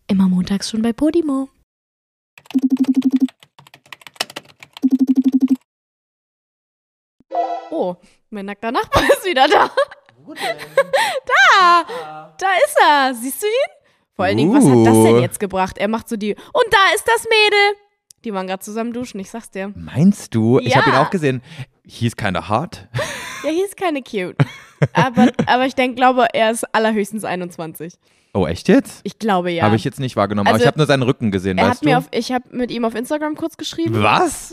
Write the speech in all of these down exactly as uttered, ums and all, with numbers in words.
Immer montags schon bei Podimo. Oh, mein nackter Nachbar ist wieder da. Wo denn? Da, da ist er. Siehst du ihn? Vor allen Dingen, was hat das denn jetzt gebracht? Er macht so die, und da ist das Mädel. Die waren gerade zusammen duschen, ich sag's dir. Meinst du? Ich Ja. habe ihn auch gesehen. He's kinda hot. Ja, hier ist keine cute. Aber, aber ich denke, glaube, er ist allerhöchstens einundzwanzig. Oh, echt jetzt? Ich glaube, ja. Habe ich jetzt nicht wahrgenommen. Also, aber ich habe nur seinen Rücken gesehen, er weißt hat mir du? auf, ich habe mit ihm auf Instagram kurz geschrieben. Was?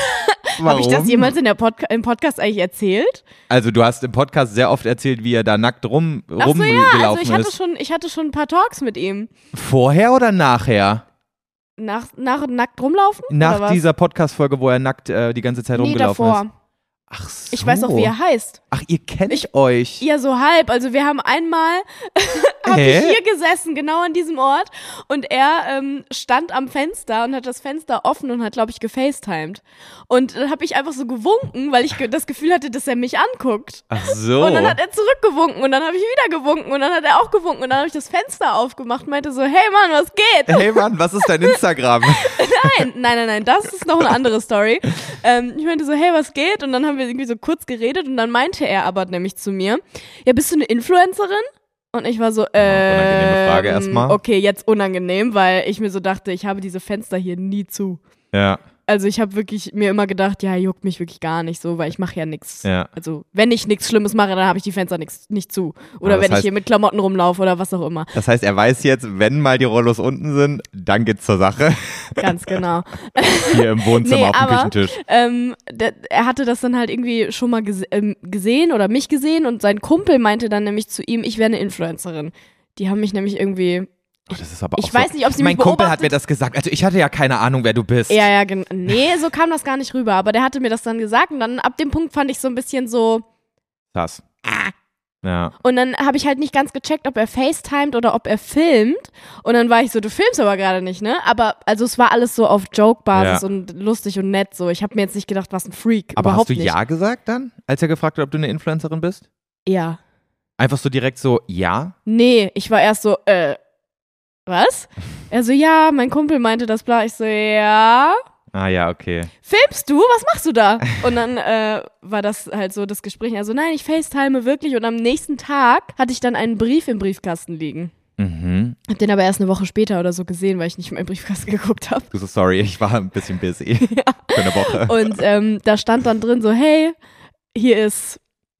Habe ich das jemals in der Podca- im Podcast eigentlich erzählt? Also du hast im Podcast sehr oft erzählt, wie er da nackt rum, Ach so, ja, rumgelaufen also ich hatte, ist. schon, ich hatte schon ein paar Talks mit ihm. Vorher oder nachher? Nach, nach nackt rumlaufen? Nach oder was? dieser Podcast-Folge, wo er nackt äh, die ganze Zeit Nee, rumgelaufen davor. ist. Ach so. Ich weiß auch, wie er heißt. Ach, ihr kennt euch. Ja, so halb. Also wir haben einmal, habe Hä? ich hier gesessen, genau an diesem Ort. Und er ähm, stand am Fenster und hat das Fenster offen und hat, glaube ich, gefacetimed. Und dann habe ich einfach so gewunken, weil ich ge- das Gefühl hatte, dass er mich anguckt. Ach so. Und dann hat er zurückgewunken und dann habe ich wieder gewunken und dann hat er auch gewunken und dann habe ich das Fenster aufgemacht und meinte so, hey Mann, was geht? Hey Mann, was ist dein Instagram? Nein, nein, nein, nein, das ist noch eine andere Story. Ähm, ich meinte so, hey, was geht? Und dann haben wir irgendwie so kurz geredet und dann meinte er aber nämlich zu mir, ja, bist du eine Influencerin? Und ich war so, äh, unangenehme Frage erstmal. Okay, jetzt unangenehm, weil ich mir so dachte, ich habe diese Fenster hier nie zu. Ja, Also ich habe wirklich mir immer gedacht, ja, juckt mich wirklich gar nicht so, weil ich mache ja nichts. ja. Also wenn ich nichts Schlimmes mache, dann habe ich die Fenster nix, nicht zu. Oder Aber das wenn ich heißt- hier mit Klamotten rumlaufe oder was auch immer. Das heißt, er weiß jetzt, wenn mal die Rollos unten sind, dann geht's zur Sache. Ganz genau. Hier im Wohnzimmer Nee, auf dem aber- Küchentisch. Ähm, der, er hatte das dann halt irgendwie schon mal gese ähm, gesehen oder mich gesehen und sein Kumpel meinte dann nämlich zu ihm, ich wäre eine Influencerin. Die haben mich nämlich irgendwie, Oh, das ist aber ich auch weiß so. nicht, ob sie Mein mich Kumpel hat beobachtet- mir das gesagt. Also ich hatte ja keine Ahnung, wer du bist. ja, ja, gen- nee, so kam das gar nicht rüber, aber der hatte mir das dann gesagt und dann ab dem Punkt fand ich so ein bisschen so, Das. Ah. Ja. und dann habe ich halt nicht ganz gecheckt, ob er FaceTimed oder ob er filmt und dann war ich so, du filmst aber gerade nicht, ne? Aber also es war alles so auf Joke-Basis Ja. und lustig und nett so. Ich habe mir jetzt nicht gedacht, was ein Freak, Aber überhaupt hast du nicht. ja gesagt dann, als er gefragt hat, ob du eine Influencerin bist? Ja. Einfach so direkt so, ja? Nee, ich war erst so, äh, was? Er so, ja, mein Kumpel meinte das, bla. Ich so, ja. Ah ja, okay. Filmst du? Was machst du da? Und dann äh, war das halt so das Gespräch. Also nein, ich FaceTime wirklich. Und am nächsten Tag hatte ich dann einen Brief im Briefkasten liegen. Mhm. Hab den aber erst eine Woche später oder so gesehen, weil ich nicht in meinen Briefkasten geguckt habe. So sorry, ich war ein bisschen busy. Für eine Woche. Und ähm, da stand dann drin so, hey, hier ist,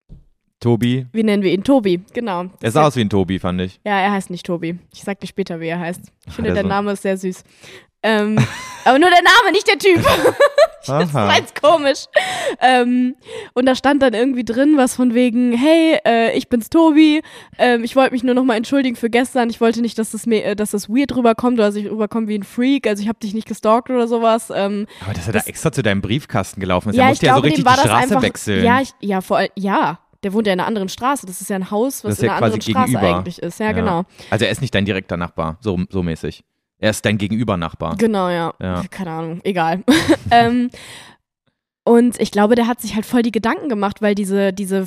Tobi. wie nennen wir ihn? Tobi, genau. Er sah aus wie ein Tobi, fand ich. Ja, er heißt nicht Tobi. Ich sag dir später, wie er heißt. Ich finde, der der so- Name ist sehr süß. Ähm, aber nur der Name, nicht der Typ. Das ist Aha. ganz komisch. Ähm, und da stand dann irgendwie drin, was von wegen, hey, äh, ich bin's Tobi, ähm, ich wollte mich nur nochmal entschuldigen für gestern, ich wollte nicht, dass das, mir, äh, dass das weird rüberkommt oder dass ich rüberkomme wie ein Freak, also ich habe dich nicht gestalkt oder sowas. Ähm, Aber dass er Das- da extra zu deinem Briefkasten gelaufen ist, ja, er ich musste ja so glaube, richtig dem war die das Straße einfach, wechseln. Ja, ich, ja, vor allem, ja, der wohnt ja in einer anderen Straße, das ist ja ein Haus, was Das ist in ja einer anderen quasi Straße gegenüber. eigentlich ist, ja, genau. Also er ist nicht dein direkter Nachbar, so, so mäßig. Er ist dein Gegenüber-Nachbar. Genau, ja. Ja. Keine Ahnung, egal. ähm, und ich glaube, der hat sich halt voll die Gedanken gemacht, weil diese, diese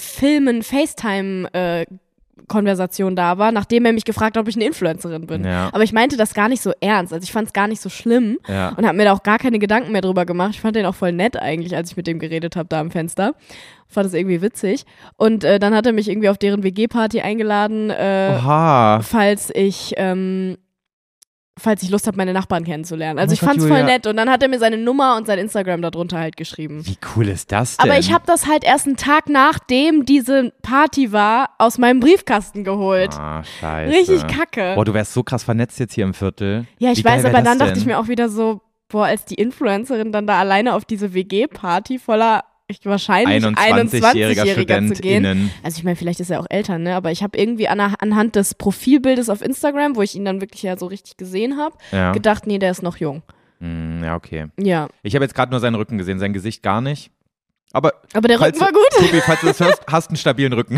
Filmen-FaceTime-Konversation da war, nachdem er mich gefragt hat, ob ich eine Influencerin bin. Ja. Aber ich meinte das gar nicht so ernst. Also ich fand es gar nicht so schlimm Ja. und habe mir da auch gar keine Gedanken mehr drüber gemacht. Ich fand den auch voll nett eigentlich, als ich mit dem geredet habe da am Fenster. Fand das irgendwie witzig. Und äh, dann hat er mich irgendwie auf deren W G-Party eingeladen, äh, Oha. falls ich ähm, falls ich Lust habe, meine Nachbarn kennenzulernen. Also Oh ich mein Gott, fand's voll Julia. nett und dann hat er mir seine Nummer und sein Instagram darunter halt geschrieben. Wie cool ist das denn? Aber ich habe das halt erst einen Tag nachdem diese Party war, aus meinem Briefkasten geholt. Ah, scheiße. Richtig kacke. Boah, du wärst so krass vernetzt jetzt hier im Viertel. Ja, ich Wie geil weiß, wär aber das dann dachte denn? ich mir auch wieder so, boah, als die Influencerin dann da alleine auf diese W G-Party voller ich, wahrscheinlich einundzwanzigjähriger einundzwanzigjähriger zu gehen. StudentInnen. Also ich meine, vielleicht ist er auch älter, ne? Aber ich habe irgendwie an, anhand des Profilbildes auf Instagram, wo ich ihn dann wirklich ja so richtig gesehen habe, Ja. gedacht, nee, der ist noch jung. Hm, ja, okay. Ja. Ich habe jetzt gerade nur seinen Rücken gesehen, sein Gesicht gar nicht. Aber, Aber der falls Rücken war du, gut. Tobi, falls du das hörst, hast einen stabilen Rücken.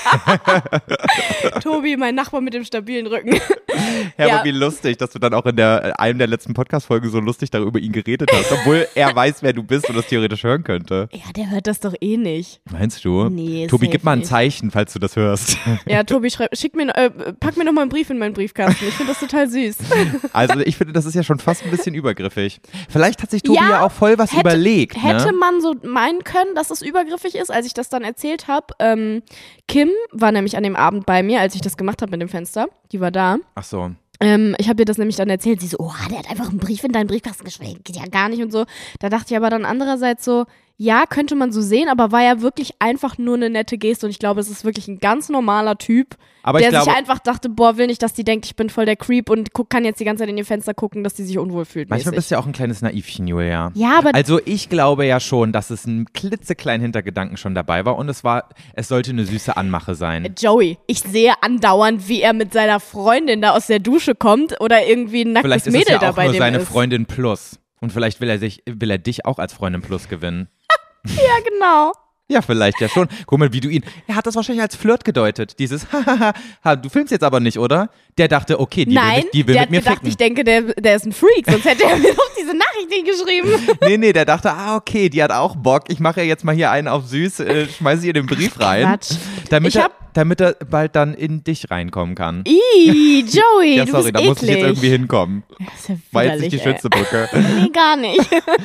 Tobi, mein Nachbar mit dem stabilen Rücken. Ja, Ja. aber wie lustig, dass du dann auch in der, einem der letzten Podcast-Folgen so lustig darüber ihn geredet hast, obwohl er weiß, wer du bist und das theoretisch hören könnte. Ja, der hört das doch eh nicht. Meinst du? Nee, Tobi, safe gib mal ein nicht. Zeichen, falls du das hörst. Ja, Tobi, schreib, schick mir, äh, pack mir noch mal einen Brief in meinen Briefkasten. Ich finde das total süß. Also ich finde, das ist ja schon fast ein bisschen übergriffig. Vielleicht hat sich Tobi ja, Ja, auch voll was hätte- überlegt. Hätte ne? man so meinen können, dass es übergriffig ist, als ich das dann erzählt habe. Ähm, Kim war nämlich an dem Abend bei mir, als ich das gemacht habe mit dem Fenster. Die war da. Ach so. Ähm, ich habe ihr das nämlich dann erzählt. Sie so, oh, der hat einfach einen Brief in deinen Briefkasten geschrieben. Geht ja gar nicht und so. Da dachte ich aber dann andererseits so, ja, könnte man so sehen, aber war ja wirklich einfach nur eine nette Geste und ich glaube, es ist wirklich ein ganz normaler Typ, Aber der ich glaube, sich einfach dachte, boah, will nicht, dass die denkt, ich bin voll der Creep und guck, kann jetzt die ganze Zeit in ihr Fenster gucken, dass die sich unwohl fühlt. manchmal mäßig. bist du ja auch ein kleines Naivchen, Julia. Ja, aber Also ich glaube ja schon, dass es ein klitzekleinen Hintergedanken schon dabei war und es war, es sollte eine süße Anmache sein. Joey, ich sehe andauernd, wie er mit seiner Freundin da aus der Dusche kommt oder irgendwie ein nacktes Vielleicht ist Mädel es ja auch dabei nur dem seine ist. Freundin Plus. Und vielleicht will er, sich, will er dich auch als Freundin Plus gewinnen. Ja, genau. Ja, vielleicht ja schon. Guck mal, wie du ihn. Er hat das wahrscheinlich als Flirt gedeutet. Dieses, hahaha, du filmst jetzt aber nicht, oder? Der dachte, okay, die will, Nein, mit, die will der mit hat mir gedacht, ficken. ich denke, der, der ist ein Freak, sonst hätte er mir doch diese Nachricht nicht geschrieben. Nee, nee, der dachte, ah, okay, die hat auch Bock. Ich mache ja jetzt mal hier einen auf süß, äh, schmeiße ihr den Brief rein. Quatsch. Damit Ich er, hab- damit er bald dann in dich reinkommen kann. Ih, Joey, Ja, du sorry, bist da eklig. muss ich jetzt irgendwie hinkommen. Das ist ja War jetzt nicht die widerlich, schönste Brücke. ey. Nee, gar nicht.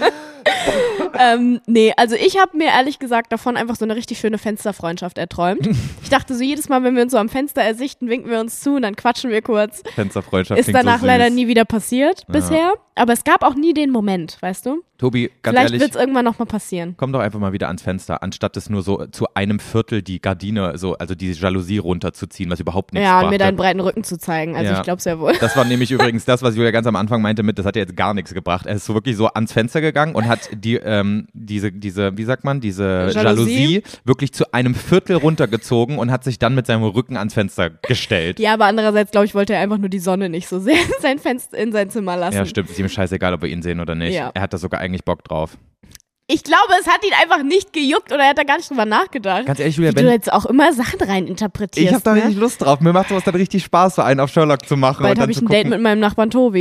ähm, nee, also ich habe mir ehrlich gesagt davon einfach so eine richtig schöne Fensterfreundschaft erträumt. Ich dachte so, jedes Mal, wenn wir uns so am Fenster ersichten, winken wir uns zu und dann quatschen wir kurz. Fensterfreundschaft Ist klingt danach so süß. leider nie wieder passiert bisher. Aber es gab auch nie den Moment, weißt du? Tobi, ganz Vielleicht ehrlich, wird es irgendwann nochmal passieren. komm doch einfach mal wieder ans Fenster, anstatt es nur so zu einem Viertel die Gardine, so, also die Jalousie runterzuziehen, was überhaupt nichts Ja, und brachte. mir deinen breiten Rücken zu zeigen. Also Ja. ich glaub's ja wohl. Das war nämlich übrigens das, was Julia ganz am Anfang meinte mit, das hat ja jetzt gar nichts gebracht. Er ist so wirklich so ans Fenster gegangen und hat die, ähm, diese, diese, wie sagt man, diese Jalousie. Jalousie wirklich zu einem Viertel runtergezogen und hat sich dann mit seinem Rücken ans Fenster gestellt. Ja, aber andererseits, glaube ich, wollte er einfach nur die Sonne nicht so sehr in sein Fenster, in sein Zimmer lassen. Ja, stimmt, ist ihm scheißegal, ob wir ihn sehen oder nicht. Ja. Er hat da sogar eigentlich Bock drauf. Ich glaube, es hat ihn einfach nicht gejuckt oder er hat da gar nicht drüber nachgedacht. Ganz ehrlich, Julia, Wie du wenn, jetzt auch immer Sachen rein interpretierst. ich habe da ne? richtig Lust drauf. Mir macht sowas dann richtig Spaß, so einen auf Sherlock zu machen. Bald und dann habe ich zu ein Date gucken. mit meinem Nachbarn Tobi.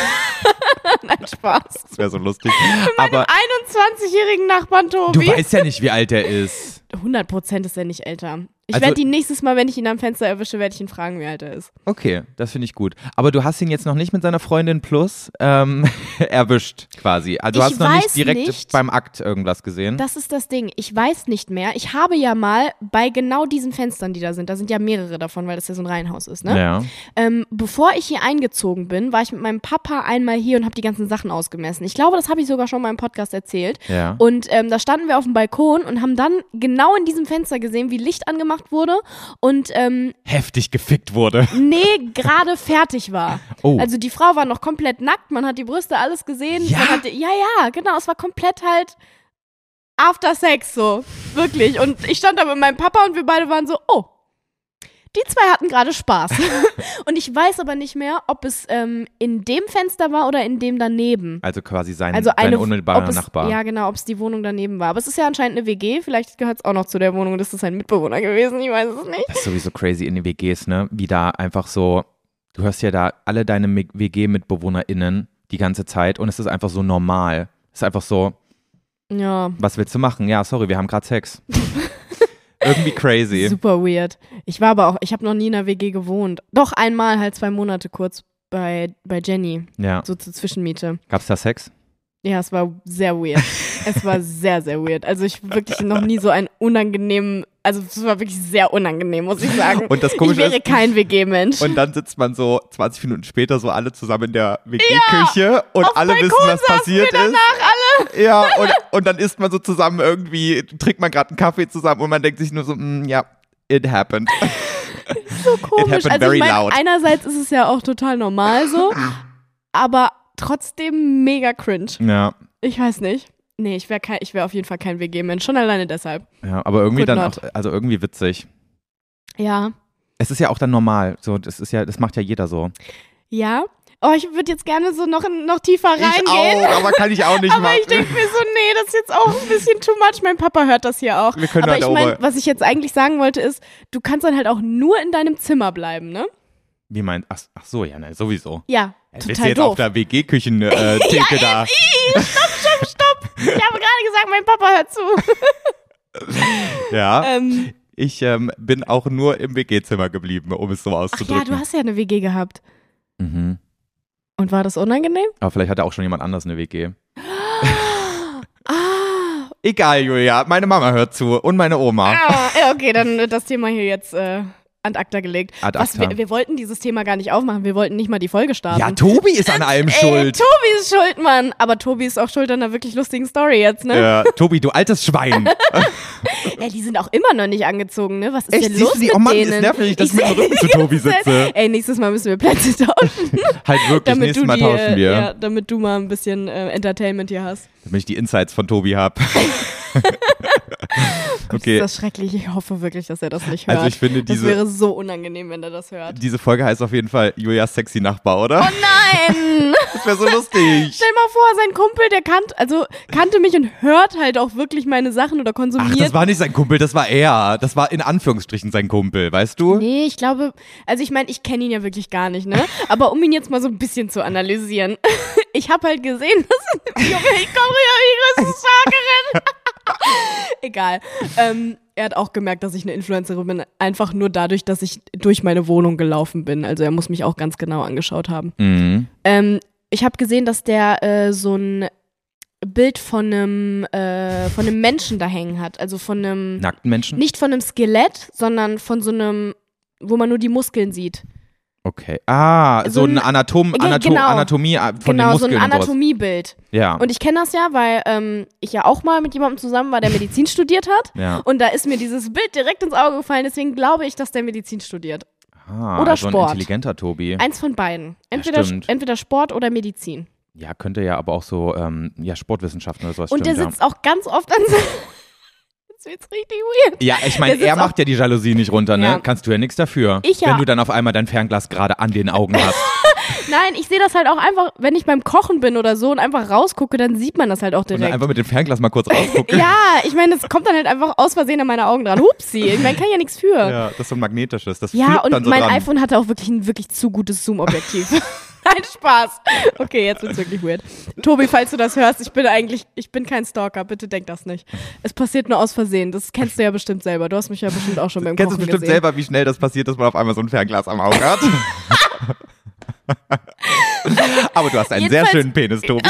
Nein, Spaß. Das wäre so lustig. Meinem Aber einundzwanzigjährigen Nachbarn du Tobi. weißt ja nicht, wie alt er ist. hundert Prozent ist er nicht älter. Ich Also- werde ihn nächstes Mal, wenn ich ihn am Fenster erwische, werde ich ihn fragen, wie alt er ist. Okay, das finde ich gut. Aber du hast ihn jetzt noch nicht mit seiner Freundin Plus ähm, erwischt, quasi. Also du Ich hast noch weiß nicht direkt nicht. beim Akt irgendwas gesehen. Das ist das Ding. Ich weiß nicht mehr. Ich habe ja mal bei genau diesen Fenstern, die da sind, da sind ja mehrere davon, weil das ja so ein Reihenhaus ist, ne? Ja. Ähm, bevor ich hier eingezogen bin, war ich mit meinem Papa einmal hier und habe die ganzen Sachen ausgemessen. Ich glaube, das habe ich sogar schon mal im Podcast erzählt. Ja. Und ähm, da standen wir auf dem Balkon und haben dann genau in diesem Fenster gesehen, wie Licht angemacht wurde und ähm, Heftig gefickt wurde. nee, gerade fertig war. Oh. Also die Frau war noch komplett nackt, man hat die Brüste, alles gesehen. Ja? Man hatte, ja, ja, genau, es war komplett halt After Sex so, wirklich. Und ich stand da mit meinem Papa und wir beide waren so, oh, die zwei hatten gerade Spaß. Und ich weiß aber nicht mehr, ob es ähm, in dem Fenster war oder in dem daneben. Also quasi sein, Also sein eine, unmittelbarer ob es, Nachbar. Ja, genau, ob es die Wohnung daneben war. Aber es ist ja anscheinend eine W G, vielleicht gehört es auch noch zu der Wohnung. Das ist ein Mitbewohner gewesen, ich weiß es nicht. Das ist sowieso crazy in den W Gs, ne? Wie da einfach so, du hörst ja da alle deine W G-MitbewohnerInnen die ganze Zeit und es ist einfach so normal. Es ist einfach so, Ja. was willst du machen? Ja, sorry, wir haben gerade Sex. Irgendwie crazy. Super weird. Ich war aber auch, ich habe noch nie in einer W G gewohnt. Doch einmal halt zwei Monate kurz bei, bei Jenny, Ja. so zur Zwischenmiete. Gab's da Sex? Ja, es war sehr weird. Es war sehr, sehr weird. Also ich wirklich noch nie so einen unangenehmen, also es war wirklich sehr unangenehm, muss ich sagen. Und das ich Komische wäre ist- kein W G-Mensch. Und dann sitzt man so zwanzig Minuten später so alle zusammen in der W G-Küche und auf alle Balkon wissen, was saßen passiert wir danach ist. Ja, und, und dann isst man so zusammen irgendwie, trinkt man gerade einen Kaffee zusammen und man denkt sich nur so, mm, ja, it happened. So komisch. happened Also very ich meine, loud. einerseits ist es ja auch total normal so, aber trotzdem mega cringe. Ja, Ich weiß nicht. Nee, ich wäre kein, ich wäre auf jeden Fall kein W G-Mensch. Schon alleine deshalb. ja, aber irgendwie Could dann not. auch, also irgendwie witzig. Ja. Es ist ja auch dann normal, so, das ist ja, das macht ja jeder so. Ja. Oh, ich würde jetzt gerne so noch, noch tiefer reingehen. Ich auch, aber kann ich auch nicht aber machen. Aber ich denke mir so, nee, das ist jetzt auch ein bisschen too much. Mein Papa hört das hier auch. Wir können aber halt ich meine, was ich jetzt eigentlich sagen wollte ist, du kannst dann halt auch nur in deinem Zimmer bleiben, ne? Wie meint, ach, ach so, ja, ne, sowieso. Ja, ja, total bist du jetzt doof. auf der W G-Küchen-Theke äh, da? Ih, stopp, stopp, stopp. Ich habe gerade gesagt, mein Papa hört zu. Ja, ähm, ich ähm, bin auch nur im W G-Zimmer geblieben, um es so auszudrücken. Ach ja, du hast ja eine W G gehabt. Mhm. Und war das unangenehm? Aber vielleicht hatte auch schon jemand anders eine W G. Ah. Egal, Julia, meine Mama hört zu und meine Oma. Ah, ja, okay, dann wird das Thema hier jetzt äh, ad acta gelegt. Ad Was, acta. wir, wir wollten dieses Thema gar nicht aufmachen, wir wollten nicht mal die Folge starten. Ja, Tobi ist an allem Ey, schuld. Tobi ist schuld, Mann. Aber Tobi ist auch schuld an einer wirklich lustigen Story jetzt, ne? Ja, Tobi, du altes Schwein. Ja, die sind auch immer noch nicht angezogen, ne? Was ist Echt, denn siehst los du die? mit Oh Mann, denen? ist nervig, dass ich Ich mit dem Rücken zu Tobi sitze. Ey, nächstes Mal müssen wir Plätze tauschen. Halt wirklich, damit nächstes du Mal die, tauschen wir. Äh, ja, damit du mal ein bisschen äh, Entertainment hier hast. Damit ich die Insights von Tobi habe. Okay. Ist das schrecklich? Ich hoffe wirklich, dass er das nicht hört. Also ich finde diese, das wäre so unangenehm, wenn er das hört. diese Folge heißt auf jeden Fall Julias sexy Nachbar, oder? Oh nein! Das wäre so lustig. Stell mal vor, sein Kumpel, der kannt, also kannte mich und hört halt auch wirklich meine Sachen oder konsumiert. Ach, das war nicht sein Kumpel, das war er. Das war in Anführungsstrichen sein Kumpel, weißt du? Nee, ich glaube, also ich meine, ich kenne ihn ja wirklich gar nicht, ne? Aber um ihn jetzt mal so ein bisschen zu analysieren. Ich habe halt gesehen, dass Junge, ich komme rüber wie die größte Stalkerin. Egal. Ähm, er hat auch gemerkt, dass ich eine Influencerin bin, einfach nur dadurch, dass ich durch meine Wohnung gelaufen bin. Also er muss mich auch ganz genau angeschaut haben. Mhm. Ähm, ich habe gesehen, dass der äh, so ein Bild von einem äh, von einem Menschen da hängen hat. Also von einem Nackten Menschen? nicht von einem Skelett, sondern von so einem, wo man nur die Muskeln sieht. Okay. Ah, so, So ein ein- Anatom, Ge- Anato genau. Anatomie von den Genau, so Muskeln ein und sowas. Anatomiebild. Ja. Und ich kenne das ja, weil ähm, ich ja auch mal mit jemandem zusammen war, der Medizin studiert hat. ja. Und da ist mir dieses Bild direkt ins Auge gefallen. Deswegen glaube ich, dass der Medizin studiert. Ah, oder so Sport. ein intelligenter Tobi. Eins von beiden. Entweder, stimmt. entweder Sport oder Medizin. Ja, könnte ja aber auch so ähm, ja, Sportwissenschaften oder sowas Und der stimmt, sitzt auch ganz oft an seinem... Jetzt wird's richtig weird. ja. Ja, ich meine, der sitzt er macht ja die Jalousie nicht runter, ne? Ja. Kannst du ja nichts dafür. Ich ja. Wenn du dann auf einmal dein Fernglas gerade an den Augen hast. Nein, ich sehe das halt auch einfach, wenn ich beim Kochen bin oder so und einfach rausgucke, dann sieht man das halt auch Und dann direkt. einfach mit dem Fernglas mal kurz rausgucken. Ja, ich meine, das kommt dann halt einfach aus Versehen an meine Augen dran. Hupsi, ich meine, kann ja nichts für. Ja, das ist so ein magnetisches. Das Ja, flippt und dann so mein dran. iPhone hatte auch wirklich ein wirklich zu gutes Zoom-Objektiv. Nein, Spaß. Okay, jetzt wird's wirklich weird. Tobi, falls du das hörst, ich bin eigentlich, ich bin kein Stalker, bitte denk das nicht. Es passiert nur aus Versehen, das kennst du ja bestimmt selber. Du hast mich ja bestimmt auch schon beim Kennst du Kochen bestimmt gesehen. selber, wie schnell das passiert, dass man auf einmal so ein Fernglas am Auge hat? Aber du hast einen sehr Jedenfalls- schönen Penis, Tobi.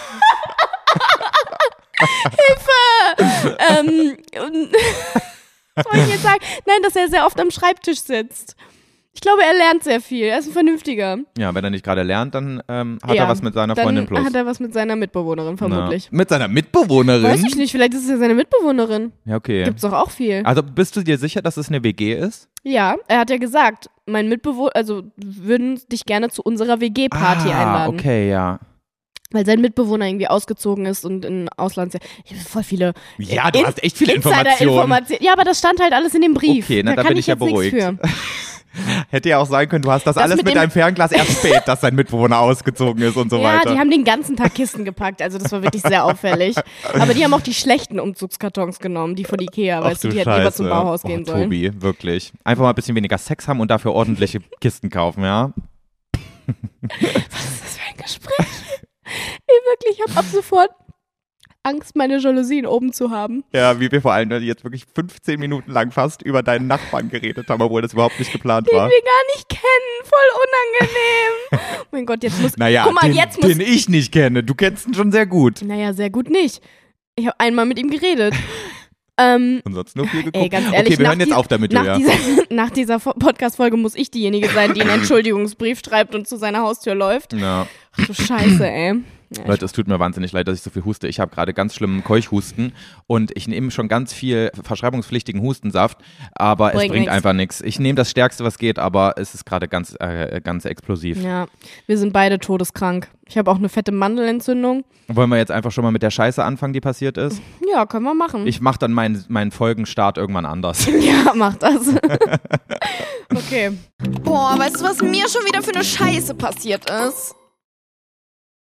ähm, und- was wollte ich jetzt sagen? Nein, dass er sehr oft am Schreibtisch sitzt. Ich glaube, er lernt sehr viel. Er ist ein Vernünftiger. Ja, wenn er nicht gerade lernt, dann ähm, hat Ja, er was mit seiner Dann Freundin plus. hat er was mit seiner Mitbewohnerin vermutlich. Na, mit seiner Mitbewohnerin? Weiß ich nicht, vielleicht ist es ja seine Mitbewohnerin. Ja, okay. Gibt's doch auch viel. Also bist du dir sicher, dass es eine W G ist? Ja, er hat ja gesagt, mein Mitbewohner, also würden dich gerne zu unserer W G-Party ah, einladen. okay, ja. Weil sein Mitbewohner irgendwie ausgezogen ist und in Auslands. Ich habe voll viele Ja, du In- hast echt viele Informationen. Insider-Informationen. Ja, aber das stand halt alles in dem Brief. Okay, na, da kann bin ich ja jetzt nichts beruhigt. für. Hätte ja auch sein können, du hast das, Das alles mit mit, dem- deinem Fernglas erst spät, dass dein Mitbewohner ausgezogen ist und so Ja, weiter. die haben den ganzen Tag Kisten gepackt, also das war wirklich sehr auffällig. Aber die haben auch die schlechten Umzugskartons genommen, die von Ikea, Ach weißt du, du die hätten lieber Scheiße. zum Bauhaus oh, gehen sollen. Tobi, wirklich. Einfach mal ein bisschen weniger Sex haben und dafür ordentliche Kisten kaufen, ja? Was ist das für ein Gespräch? Ey, wirklich, ich habe ab sofort Angst, meine Jalousien oben zu haben. Ja, wie wir vor allem jetzt wirklich fünfzehn Minuten lang fast über deinen Nachbarn geredet haben, obwohl das überhaupt nicht geplant Den war. wir gar nicht kennen, voll unangenehm. Oh mein Gott, jetzt muss, Naja, guck mal, den, jetzt muss, den ich nicht kenne. Du kennst ihn schon sehr gut. naja, sehr gut nicht. Ich habe einmal mit ihm geredet. ähm, Und sonst nur viel geguckt. Ey, ganz ehrlich, okay, wir nach hören jetzt die- auf damit, nach Julia. dieser, nach dieser Fo- Podcast-Folge muss ich diejenige sein, die einen Entschuldigungsbrief schreibt und zu seiner Haustür läuft. Ja. Ach du Scheiße, ey. Ja, Leute, es tut mir wahnsinnig leid, dass ich so viel huste. Ich habe gerade ganz schlimmen Keuchhusten und ich nehme schon ganz viel verschreibungspflichtigen Hustensaft, aber es Bringt bringt nix. einfach nichts. Ich nehme das Stärkste, was geht, aber es ist gerade ganz, äh, ganz explosiv. ja, wir sind beide todeskrank. Ich habe auch eine fette Mandelentzündung. Wollen wir jetzt einfach schon mal mit der Scheiße anfangen, die passiert ist? Ja, können wir machen. Ich mache dann meinen meinen Folgenstart irgendwann anders. Ja, mach das. Okay. Boah, weißt du, was mir schon wieder für eine Scheiße passiert ist?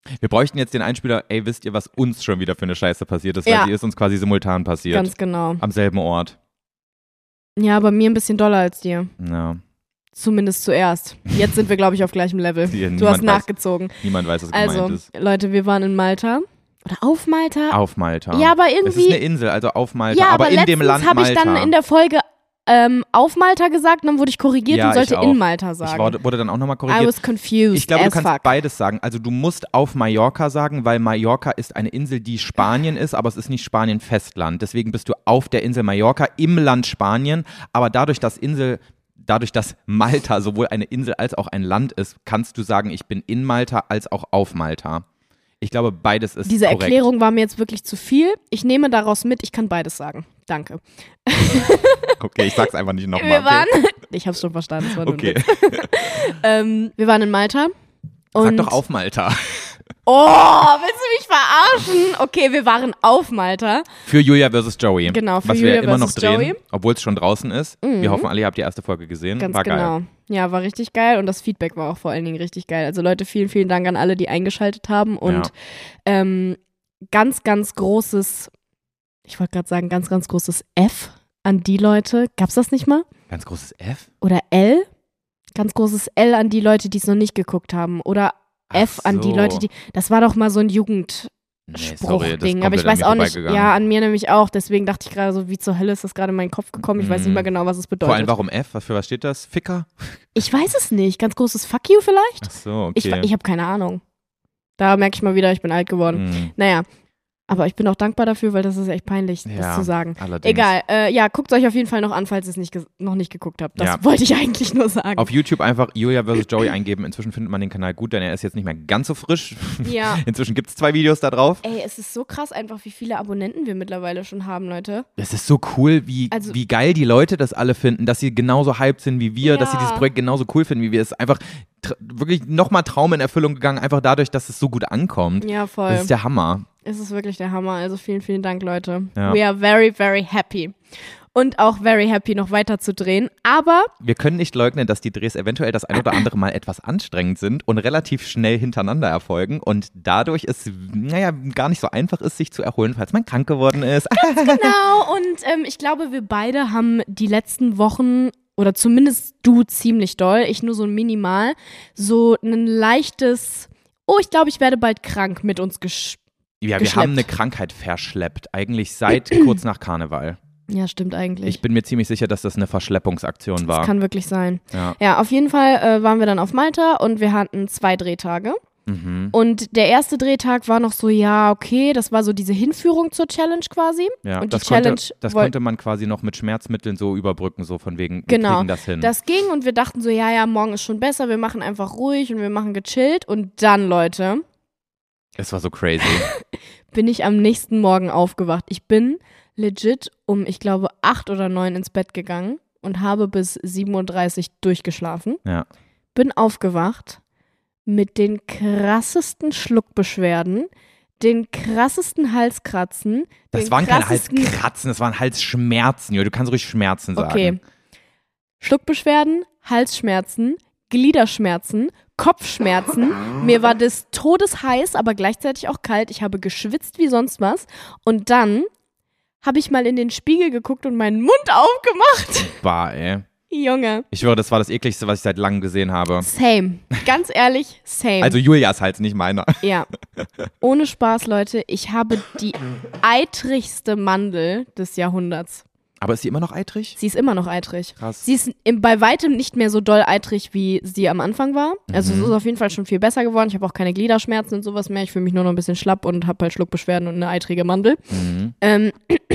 Wir bräuchten jetzt den Einspieler, ey, wisst ihr, was uns schon wieder für eine Scheiße passiert ist? Weil Ja. sie ist uns quasi simultan passiert. Ganz genau. Am selben Ort. Ja, aber mir ein bisschen doller als dir. Ja. Zumindest zuerst. Jetzt sind wir, glaube ich, auf gleichem Level. Die- Du niemand hast nachgezogen. Weiß, niemand weiß, was Also, gemeint ist. Leute, wir waren in Malta. Oder auf Malta? Auf Malta. Ja, aber Es ist irgendwie. eine Insel, also auf Malta. Ja, aber, aber in dem Land habe ich Malta. dann in der Folge ähm, auf Malta gesagt und dann wurde ich korrigiert Ja, und sollte ich auch. in Malta ich sagen. wurde, wurde dann auch nochmal I korrigiert. was confused Ich glaube, as du kannst fuck. beides sagen. Also du musst auf Mallorca sagen, weil Mallorca ist eine Insel, die Spanien ist, aber es ist nicht Spanien-Festland. Deswegen bist du auf der Insel Mallorca im Land Spanien. Aber dadurch, dass Insel, dadurch, dass Malta sowohl eine Insel als auch ein Land ist, kannst du sagen, ich bin in Malta als auch auf Malta. Ich glaube, beides ist Diese korrekt. Erklärung war mir jetzt wirklich zu viel. Ich nehme daraus mit, ich kann beides sagen. Danke. Okay, ich sag's einfach nicht nochmal. Wir waren, ich hab's schon verstanden. Es war nur ein Okay. Witz. ähm, wir waren in Malta. Und Sag doch auf Malta. Oh, willst du mich verarschen? Okay, wir waren auf Malta. Für Julia versus Joey. Genau, für was Julia wir immer noch versus drehen, Joey. obwohl es schon draußen ist. Mhm. Wir hoffen alle, ihr habt die erste Folge gesehen. Ganz War genau. geil. Ja, war richtig geil und das Feedback war auch vor allen Dingen richtig geil. Also Leute, vielen, vielen Dank an alle, die eingeschaltet haben und Ja. ähm, ganz, ganz großes, ich wollte gerade sagen, ganz, ganz großes F an die Leute. Gab's das nicht mal? Ganz großes F? Oder L? Ganz großes L an die Leute, die es noch nicht geguckt haben. Oder F Ach an die so. Leute, die. Das war doch mal so ein Jugendspruchding. Nee, sorry, das ist Aber ich komplett an weiß mir auch nicht. vorbeigegangen. Ja, an mir nämlich auch. Deswegen dachte ich gerade so, wie zur Hölle ist das gerade in meinen Kopf gekommen? Ich weiß nicht Mhm. mehr genau, was es bedeutet. Vor allem, warum F? Was, für was steht das? Ficker? Ich weiß es nicht. Ganz großes Fuck you vielleicht? Ach so, Ich, okay. ich habe keine Ahnung. Da merke ich mal wieder, ich bin alt geworden. Mhm. Naja, aber ich bin auch dankbar dafür, weil das ist echt peinlich, Ja, das zu sagen. allerdings. Egal, äh, ja, guckt euch auf jeden Fall noch an, falls ihr es nicht ge- noch nicht geguckt habt. Das Ja. wollte ich eigentlich nur sagen. Auf YouTube einfach Julia versus Joey eingeben. Inzwischen findet man den Kanal gut, denn er ist jetzt nicht mehr ganz so frisch. Ja. Inzwischen gibt es zwei Videos da drauf. Ey, es ist so krass einfach, wie viele Abonnenten wir mittlerweile schon haben, Leute. Es ist so cool, wie, Also- wie geil die Leute das alle finden, dass sie genauso hyped sind wie wir, dass sie Ja. dieses Projekt genauso cool finden wie wir. Es ist einfach tr- wirklich nochmal Traum in Erfüllung gegangen, einfach dadurch, dass es so gut ankommt. Ja, voll. Das ist der Hammer. Es ist wirklich der Hammer. Also vielen, vielen Dank, Leute. Ja. We are very, very happy. Und auch very happy, noch weiter zu drehen. Aber Wir können nicht leugnen, dass die Drehs eventuell das ein oder andere Mal etwas anstrengend sind und relativ schnell hintereinander erfolgen und dadurch es, naja, gar nicht so einfach ist, sich zu erholen, falls man krank geworden ist. genau, und ähm, ich glaube, wir beide haben die letzten Wochen, oder zumindest du ziemlich doll, ich nur so minimal, so ein leichtes, oh, ich glaube, ich werde bald krank mit uns gesch... Ja, wir geschleppt. haben eine Krankheit verschleppt, eigentlich seit kurz nach Karneval. Ja, stimmt eigentlich. Ich bin mir ziemlich sicher, dass das eine Verschleppungsaktion das war. kann wirklich sein. Ja. Ja, auf jeden Fall äh, waren wir dann auf Malta und wir hatten zwei Drehtage. Mhm. Und der erste Drehtag war noch so, ja, okay, das war so diese Hinführung zur Challenge quasi. Ja, und die das, Challenge konnte, das woll- konnte man quasi noch mit Schmerzmitteln so überbrücken, so von wegen, wir Genau, kriegen das hin. das ging und wir dachten so, ja, ja, morgen ist schon besser, wir machen einfach ruhig und wir machen gechillt. Und dann, Leute, es war so crazy. bin ich am nächsten Morgen aufgewacht. Ich bin legit um, ich glaube, acht oder neun ins Bett gegangen und habe bis sieben Uhr dreißig durchgeschlafen. Ja. Bin aufgewacht mit den krassesten Schluckbeschwerden, den krassesten Halskratzen. Das den waren keine krassesten- Halskratzen, das waren Halsschmerzen. Jo. Du kannst ruhig Schmerzen sagen. Okay. Schluckbeschwerden, Halsschmerzen, Gliederschmerzen, Kopfschmerzen. Mir war des Todes heiß, aber gleichzeitig auch kalt. Ich habe geschwitzt wie sonst was. Und dann habe ich mal in den Spiegel geguckt und meinen Mund aufgemacht. Bah, ey. Junge. Ich schwöre, das war das ekligste, was ich seit langem gesehen habe. Same. Ganz ehrlich, same. Also Julias Hals, nicht meiner. Ja. Ohne Spaß, Leute. Ich habe die eitrigste Mandel des Jahrhunderts. Aber ist sie immer noch eitrig? Sie ist immer noch eitrig. Krass. Sie ist im, bei weitem nicht mehr so doll eitrig, wie sie am Anfang war. Also Mhm. es ist auf jeden Fall schon viel besser geworden. Ich habe auch keine Gliederschmerzen und sowas mehr. Ich fühle mich nur noch ein bisschen schlapp und habe halt Schluckbeschwerden und eine eitrige Mandel. Mhm. Ähm,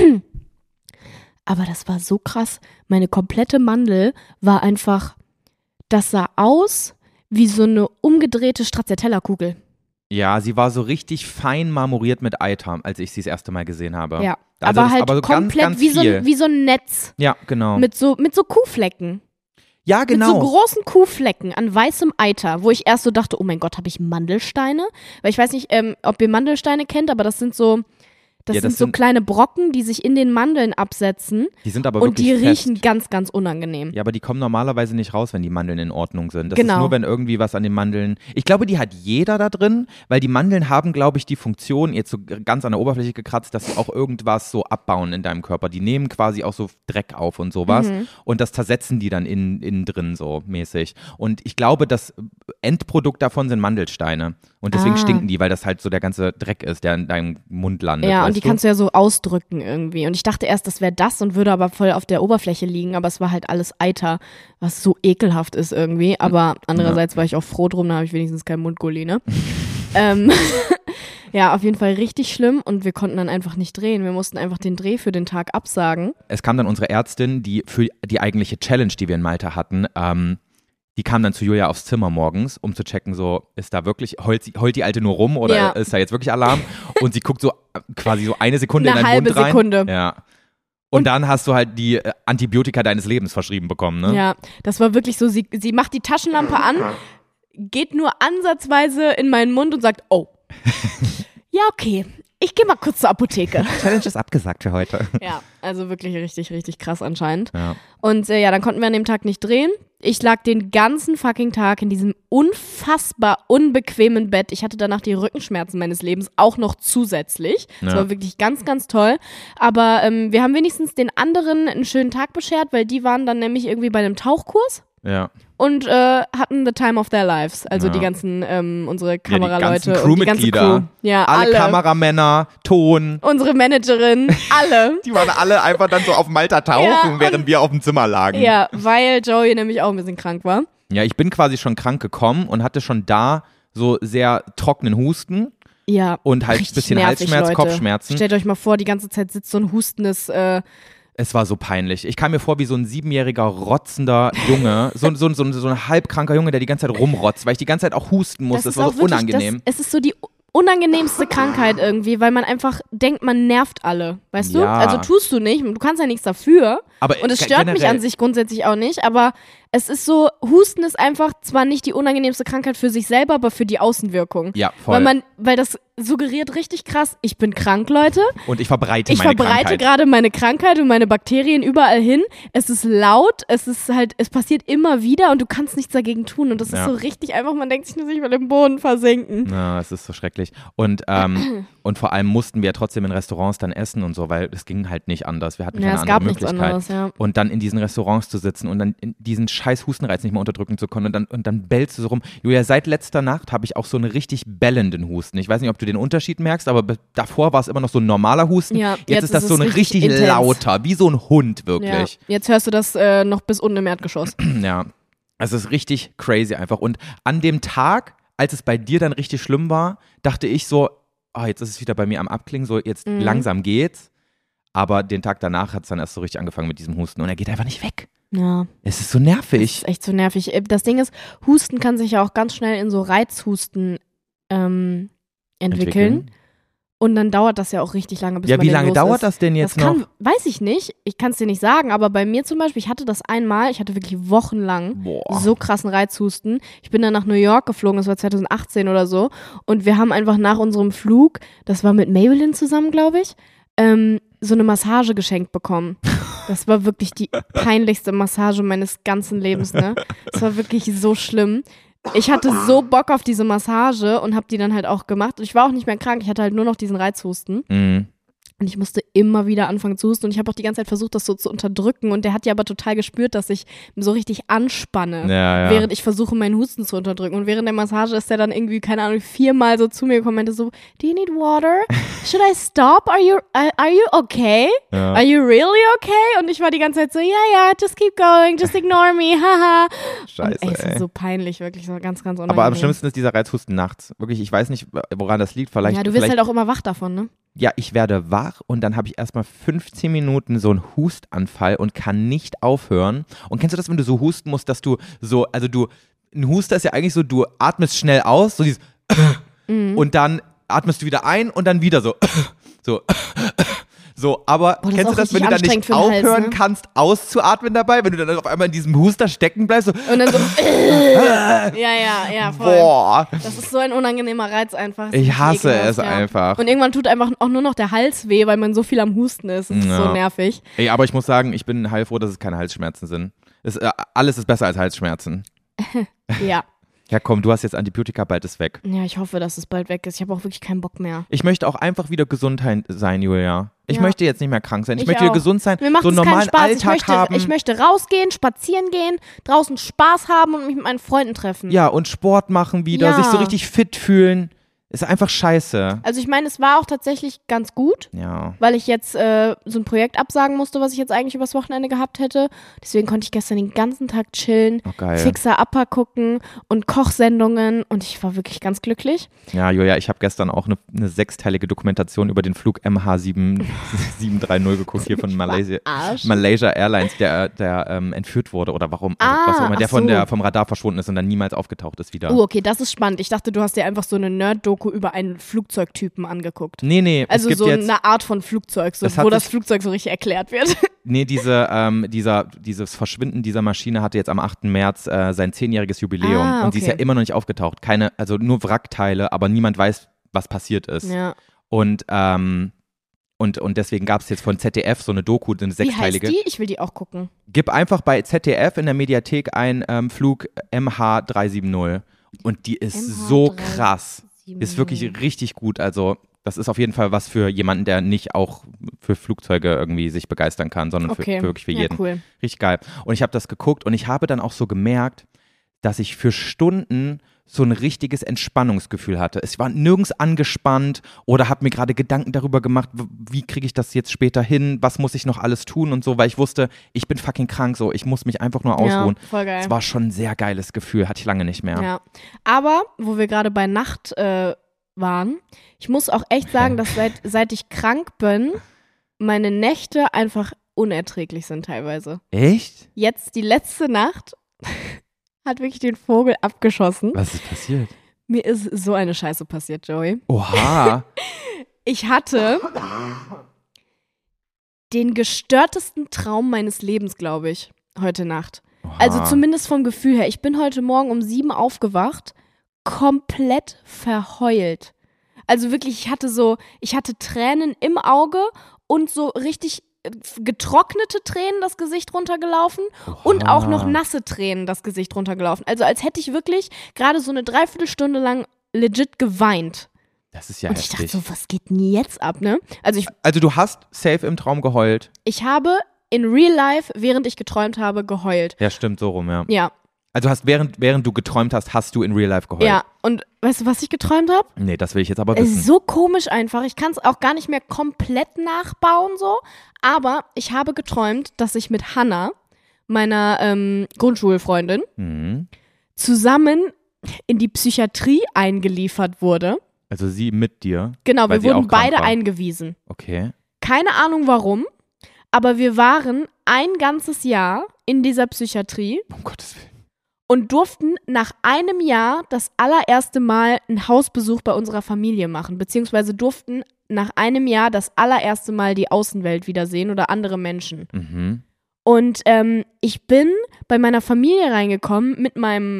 aber das war so krass. Meine komplette Mandel war einfach, das sah aus wie so eine umgedrehte Stracciatella-Kugel. Ja, sie war so richtig fein marmoriert mit Eiter, als ich sie das erste Mal gesehen habe. Ja, Also aber das- halt aber so ganz, komplett ganz wie, so viel. ein, wie so ein Netz Ja, genau. mit so, mit so Kuhflecken. ja, genau. Mit so großen Kuhflecken an weißem Eiter, wo ich erst so dachte, oh mein Gott, habe ich Mandelsteine? Weil ich weiß nicht, ähm, ob ihr Mandelsteine kennt, aber das sind so, Das Ja, sind das so sind- kleine Brocken, die sich in den Mandeln absetzen Die sind aber und wirklich die riechen fest. ganz, ganz unangenehm. Ja, aber die kommen normalerweise nicht raus, wenn die Mandeln in Ordnung sind. Das Genau. ist nur, wenn irgendwie was an den Mandeln. Ich glaube, die hat jeder da drin, weil die Mandeln haben, glaube ich, die Funktion, jetzt so ganz an der Oberfläche gekratzt, dass sie auch irgendwas so abbauen in deinem Körper. Die nehmen quasi auch so Dreck auf und sowas. Mhm. Und das zersetzen die dann innen, innen drin so mäßig. Und ich glaube, das Endprodukt davon sind Mandelsteine. Und deswegen Ah. stinken die, weil das halt so der ganze Dreck ist, der in deinem Mund landet. Ja, weißt und die du? kannst du ja so ausdrücken irgendwie. Und ich dachte erst, das wäre das und würde aber voll auf der Oberfläche liegen, aber es war halt alles Eiter, was so ekelhaft ist irgendwie. Aber andererseits war ich auch froh drum, da habe ich wenigstens keinen Mundgulli, ne? ähm, ja, auf jeden Fall richtig schlimm und wir konnten dann einfach nicht drehen. Wir mussten einfach den Dreh für den Tag absagen. Es kam dann unsere Ärztin, die für die eigentliche Challenge, die wir in Malta hatten, ähm, die kam dann zu Julia aufs Zimmer morgens, um zu checken, so, ist da wirklich, heult, sie, heult die Alte nur rum oder Ja. ist da jetzt wirklich Alarm? Und sie guckt so äh, quasi so eine Sekunde Eine in deinen halbe Mund rein. Sekunde. Ja. Und, dann hast du halt die äh, Antibiotika deines Lebens verschrieben bekommen, ne? Ja, das war wirklich so, sie, sie macht die Taschenlampe an, geht nur ansatzweise in meinen Mund und sagt, oh, ja okay, ich gehe mal kurz zur Apotheke. Challenge ist abgesagt für heute. Ja, also wirklich richtig, richtig krass anscheinend. Ja. Und äh, ja, dann konnten wir an dem Tag nicht drehen. Ich lag den ganzen fucking Tag in diesem unfassbar unbequemen Bett. Ich hatte danach die Rückenschmerzen meines Lebens auch noch zusätzlich. Das Ja. war wirklich ganz, ganz toll. Aber ähm, wir haben wenigstens den anderen einen schönen Tag beschert, weil die waren dann nämlich irgendwie bei einem Tauchkurs Ja. und äh, hatten the time of their lives. Also Ja. die ganzen, ähm, unsere Ja, die Kameraleute ganzen und die ganze Crewmitglieder. Crew. Ja, Alle, alle. Kameramänner, Ton. Unsere Managerin, alle. Die waren alle einfach dann so auf Malta tauchen, Ja, während wir auf dem Zimmer lagen. Ja, weil Joey nämlich auch ein bisschen krank war. Ja, ich bin quasi schon krank gekommen und hatte schon da so sehr trockenen Husten Ja. und halt ein richtig bisschen nervig, Halsschmerz, Leute. Kopfschmerzen. Stellt euch mal vor, die ganze Zeit sitzt so ein hustendes, äh, Es war so peinlich. Ich kam mir vor wie so ein siebenjähriger, rotzender Junge, so, so, so, so ein halbkranker Junge, der die ganze Zeit rumrotzt, weil ich die ganze Zeit auch husten muss. Das, ist war auch so wirklich, unangenehm. Das, es ist so die unangenehmste Krankheit irgendwie, weil man einfach denkt, man nervt alle, weißt du? Ja. Also tust du nicht, du kannst ja nichts dafür. Aber Und es ge- stört mich generell- an sich grundsätzlich auch nicht, aber es ist so, Husten ist einfach zwar nicht die unangenehmste Krankheit für sich selber, aber für die Außenwirkung. Ja, voll. Weil man, weil das suggeriert richtig krass, ich bin krank, Leute. Und ich verbreite Ich meine verbreite Krankheit. gerade meine Krankheit und meine Bakterien überall hin. Es ist laut, es ist halt, es passiert immer wieder und du kannst nichts dagegen tun. Und das Ja. ist so richtig einfach, man denkt sich nur, ich will im Boden versinken. Na, es ist so schrecklich. Und, ähm, und vor allem mussten wir trotzdem in Restaurants dann essen und so, weil es ging halt nicht anders. Wir hatten Ja, keine es andere gab nichts Möglichkeit. anderes, ja. Und dann in diesen Restaurants zu sitzen und dann in diesen scheiß Hustenreiz nicht mehr unterdrücken zu können und dann, und dann bellst du so rum. Julia, seit letzter Nacht habe ich auch so einen richtig bellenden Husten. Ich weiß nicht, ob du den Unterschied merkst, aber be- davor war es immer noch so ein normaler Husten. Ja, jetzt, jetzt ist das ist so es ein richtig richtig intens. lauter, wie so ein Hund Ja. wirklich. Jetzt hörst du das äh, noch bis unten im Erdgeschoss. Ja, es ist richtig crazy einfach. Und an dem Tag, als es bei dir dann richtig schlimm war, dachte ich so, ah, jetzt ist es wieder bei mir am Abklingen, so jetzt Mhm. langsam geht's. Aber den Tag danach hat es dann erst so richtig angefangen mit diesem Husten und er geht einfach nicht weg. Ja, Es ist so das nervig. ist echt so nervig. Äh, Das Ding ist, Husten kann sich ja auch ganz schnell in so Reizhusten ähm, entwickeln. Und dann dauert das ja auch richtig lange, bis Ja, man wie den lange los dauert ist. das denn jetzt das kann, noch? Weiß ich nicht. Ich kann es dir nicht sagen, aber bei mir zum Beispiel, ich hatte das einmal, ich hatte wirklich wochenlang Boah. so krassen Reizhusten. Ich bin dann nach New York geflogen, das war zwanzig achtzehn oder so. Und wir haben einfach nach unserem Flug, das war mit Maybelline zusammen, glaube ich, ähm, so eine Massage geschenkt bekommen. Das war wirklich die peinlichste Massage meines ganzen Lebens, ne? Das war wirklich so schlimm. Ich hatte so Bock auf diese Massage und habe die dann halt auch gemacht. Und ich war auch nicht mehr krank, ich hatte halt nur noch diesen Reizhusten. Mhm. Und ich musste immer wieder anfangen zu husten. Und ich habe auch die ganze Zeit versucht, das so zu unterdrücken. Und der hat ja aber total gespürt, dass ich so richtig anspanne, Ja, ja. während ich versuche, meinen Husten zu unterdrücken. Und während der Massage ist der dann irgendwie, keine Ahnung, viermal so zu mir gekommen und meinte so, do you need water? Should I stop? Are you, are you okay? Ja. Are you really okay? Und ich war die ganze Zeit so, ja, ja, just keep going, just ignore me, haha. Scheiße, und, ey, es war ey. so peinlich, wirklich so ganz, ganz unangenehm. Aber am schlimmsten ist dieser Reizhusten nachts. Wirklich, ich weiß nicht, woran das liegt. Vielleicht, Ja, du wirst vielleicht, halt auch immer wach davon, ne? ja, ich werde wach und dann habe ich erstmal fünfzehn Minuten so einen Hustanfall und kann nicht aufhören. Und kennst du das, wenn du so husten musst, dass du so, also du, ein Huster ist ja eigentlich so, du atmest schnell aus, so dieses Mhm. und dann atmest du wieder ein und dann wieder so, so, So, aber Boah, das ist kennst auch du das, wenn du richtig dann nicht anstrengend für den Hals, aufhören ne? kannst, auszuatmen dabei, wenn du dann auf einmal in diesem Huster stecken bleibst, so, Und dann so, ja, ja, ja, voll. boah, Das ist so ein unangenehmer Reiz einfach. Das ist ich richtig hasse ekelhaft, es ja. einfach. Und irgendwann tut einfach auch nur noch der Hals weh, weil man so viel am Husten ist. Das ist Ja. so nervig. Ey, aber ich muss sagen, ich bin heilfroh, dass es keine Halsschmerzen sind. Es, äh, alles ist besser als Halsschmerzen. Ja. Ja komm, du hast jetzt Antibiotika, bald ist weg. Ja, ich hoffe, dass es bald weg ist. Ich habe auch wirklich keinen Bock mehr. Ich möchte auch einfach wieder gesund sein, Julia. Ich Ja. möchte jetzt nicht mehr krank sein. Ich, Ich möchte wieder auch. gesund sein, Mir macht so einen es keinen normalen Spaß. Alltag ich möchte, haben. Ich möchte rausgehen, spazieren gehen, draußen Spaß haben und mich mit meinen Freunden treffen. Ja, und Sport machen wieder, Ja. sich so richtig fit fühlen. Ist einfach scheiße. Also ich meine, es war auch tatsächlich ganz gut, Ja. weil ich jetzt äh, so ein Projekt absagen musste, was ich jetzt eigentlich übers Wochenende gehabt hätte. Deswegen konnte ich gestern den ganzen Tag chillen, Oh, geil. Fixer Upper gucken und Kochsendungen und ich war wirklich ganz glücklich. Ja, Julia, ich habe gestern auch eine, eine sechsteilige Dokumentation über den Flug M H sieben sieben drei null geguckt, hier von Malaysia, Arsch. Malaysia Airlines, der, der ähm, entführt wurde oder warum, also Ah, was auch immer, der ach von so. der, vom Radar verschwunden ist und dann niemals aufgetaucht ist wieder. Oh, okay, das ist spannend. Ich dachte, du hast dir einfach so eine Nerd-Doku über einen Flugzeugtypen angeguckt. Nee, nee, Also es gibt so jetzt, eine Art von Flugzeug, so, Das hat wo das sich- Flugzeug so richtig erklärt wird. nee, diese, ähm, dieser, dieses Verschwinden dieser Maschine hatte jetzt am achten März äh, sein zehnjähriges Jubiläum Ah, und sie ist ja okay. immer noch nicht aufgetaucht. Keine, also nur Wrackteile, aber niemand weiß, was passiert ist. Ja. Und, ähm, und, und deswegen gab es jetzt von Z D F so eine Doku, eine Wie heißt sechsteilige. die? Ich will die auch gucken. Gib einfach bei Z D F in der Mediathek ein ähm, Flug M H drei sieben null und die ist M H so drei krass. Ist wirklich richtig gut. Also das ist auf jeden Fall was für jemanden, der nicht auch für Flugzeuge irgendwie sich begeistern kann, sondern Okay. für, für wirklich für Ja, jeden. cool. Richtig geil. Und ich habe das geguckt und ich habe dann auch so gemerkt, dass ich für Stunden so ein richtiges Entspannungsgefühl hatte. Ich war nirgends angespannt oder habe mir gerade Gedanken darüber gemacht, w- wie kriege ich das jetzt später hin, was muss ich noch alles tun und so, weil ich wusste, ich bin fucking krank, so, ich muss mich einfach nur ausruhen. Ja, voll geil. Es war schon ein sehr geiles Gefühl, hatte ich lange nicht mehr. Ja. Aber, wo wir gerade bei Nacht äh, waren, ich muss auch echt sagen, dass seit, seit ich krank bin, meine Nächte einfach unerträglich sind teilweise. Echt? Jetzt die letzte Nacht hat wirklich den Vogel abgeschossen. Was ist passiert? Mir ist so eine Scheiße passiert, Joey. Oha. Ich hatte den gestörtesten Traum meines Lebens, glaube ich, heute Nacht. Oha. Also zumindest vom Gefühl her. Ich bin heute Morgen um sieben aufgewacht, komplett verheult. Also wirklich, ich hatte so, ich hatte Tränen im Auge und so richtig äh, getrocknete Tränen das Gesicht runtergelaufen und Oha. auch noch nasse Tränen das Gesicht runtergelaufen. Also als hätte ich wirklich gerade so eine Dreiviertelstunde lang legit geweint. Das ist ja Und ich heftig. dachte so, was geht denn jetzt ab, ne? Also ich, Also du hast safe im Traum geheult. ich habe in real life, während ich geträumt habe, geheult. Ja, stimmt, so rum, ja. Ja, Also hast während, während du geträumt hast, hast du in real life geheult. ja. Und weißt du, was ich geträumt habe? Nee, das will ich jetzt aber Es wissen. ist so komisch einfach. Ich kann es auch gar nicht mehr komplett nachbauen so. Aber ich habe geträumt, dass ich mit Hannah, meiner ähm, Grundschulfreundin, Mhm. zusammen in die Psychiatrie eingeliefert wurde. Also sie mit dir. Genau, Weil wir sie wurden auch krank beide war. eingewiesen. Okay. Keine Ahnung warum, aber wir waren ein ganzes Jahr in dieser Psychiatrie Um Gottes Willen. und durften nach einem Jahr das allererste Mal einen Hausbesuch bei unserer Familie machen, beziehungsweise durften nach einem Jahr das allererste Mal die Außenwelt wiedersehen oder andere Menschen. Mhm. Und ähm, ich bin bei meiner Familie reingekommen mit meinem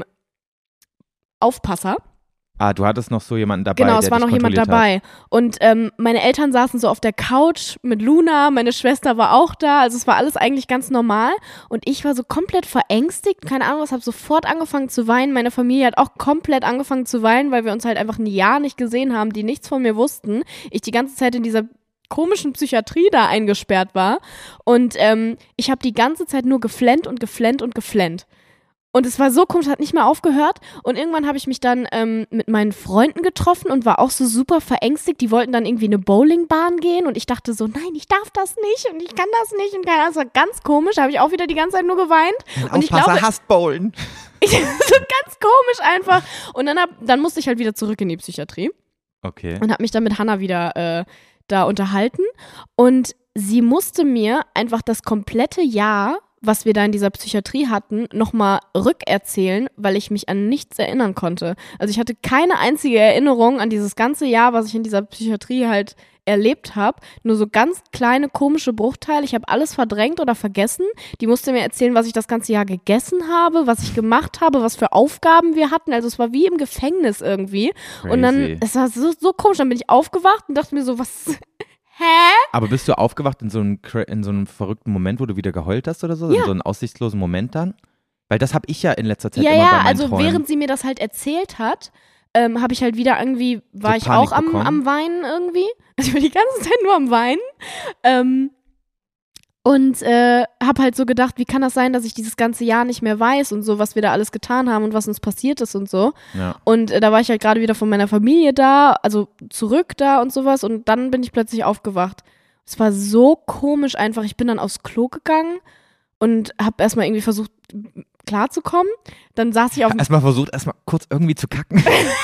Aufpasser. Ah, du hattest noch so jemanden dabei, Genau, der es war dich noch jemand kontrolliert dabei. Und ähm, meine Eltern saßen so auf der Couch mit Luna, meine Schwester war auch da, also es war alles eigentlich ganz normal. Und ich war so komplett verängstigt, keine Ahnung, was, habe sofort angefangen zu weinen. Meine Familie hat auch komplett angefangen zu weinen, weil wir uns halt einfach ein Jahr nicht gesehen haben, die nichts von mir wussten. Ich die ganze Zeit in dieser komischen Psychiatrie da eingesperrt war. Und ähm, ich habe die ganze Zeit nur geflennt und geflennt und geflennt. Und es war so komisch, hat nicht mehr aufgehört. Und irgendwann habe ich mich dann ähm, mit meinen Freunden getroffen und war auch so super verängstigt. Die wollten dann irgendwie eine Bowlingbahn gehen und ich dachte so, nein, ich darf das nicht und ich kann das nicht. Und keine Ahnung, das war ganz komisch. Da habe ich auch wieder die ganze Zeit nur geweint. hat. Und ich glaube, hasst Bowlen. so ganz komisch einfach. Und dann, hab, dann musste ich halt wieder zurück in die Psychiatrie Okay. und habe mich dann mit Hannah wieder äh, da unterhalten. Und sie musste mir einfach das komplette Jahr, was wir da in dieser Psychiatrie hatten, nochmal rückerzählen, weil ich mich an nichts erinnern konnte. Also ich hatte keine einzige Erinnerung an dieses ganze Jahr, was ich in dieser Psychiatrie halt erlebt habe, nur so ganz kleine komische Bruchteile. Ich habe alles verdrängt oder vergessen. Die musste mir erzählen, was ich das ganze Jahr gegessen habe, was ich gemacht habe, was für Aufgaben wir hatten. Also es war wie im Gefängnis irgendwie. Crazy. Und dann, es war so, so komisch, dann bin ich aufgewacht und dachte mir so, was, hä? Aber bist du aufgewacht in so einem, in so einem verrückten Moment, wo du wieder geheult hast oder so? Ja. In so einem aussichtslosen Moment dann? Weil das habe ich ja in letzter Zeit ja, immer ja, bei meinen also Träumen. während sie mir das halt erzählt hat, ähm, habe ich halt wieder irgendwie, war So ich Panik auch am, bekommen? am Weinen irgendwie. Also ich war die ganze Zeit nur am Weinen. Ähm, und äh, habe halt so gedacht, wie kann das sein, dass ich dieses ganze Jahr nicht mehr weiß und so, was wir da alles getan haben und was uns passiert ist und so. Ja. Und äh, da war ich halt gerade wieder von meiner Familie da, also zurück da und sowas. Und dann bin ich plötzlich aufgewacht. Es war so komisch einfach. Ich bin dann aufs Klo gegangen und habe erstmal irgendwie versucht, klarzukommen. Dann saß ich auf dem Erstmal versucht, erstmal kurz irgendwie zu kacken.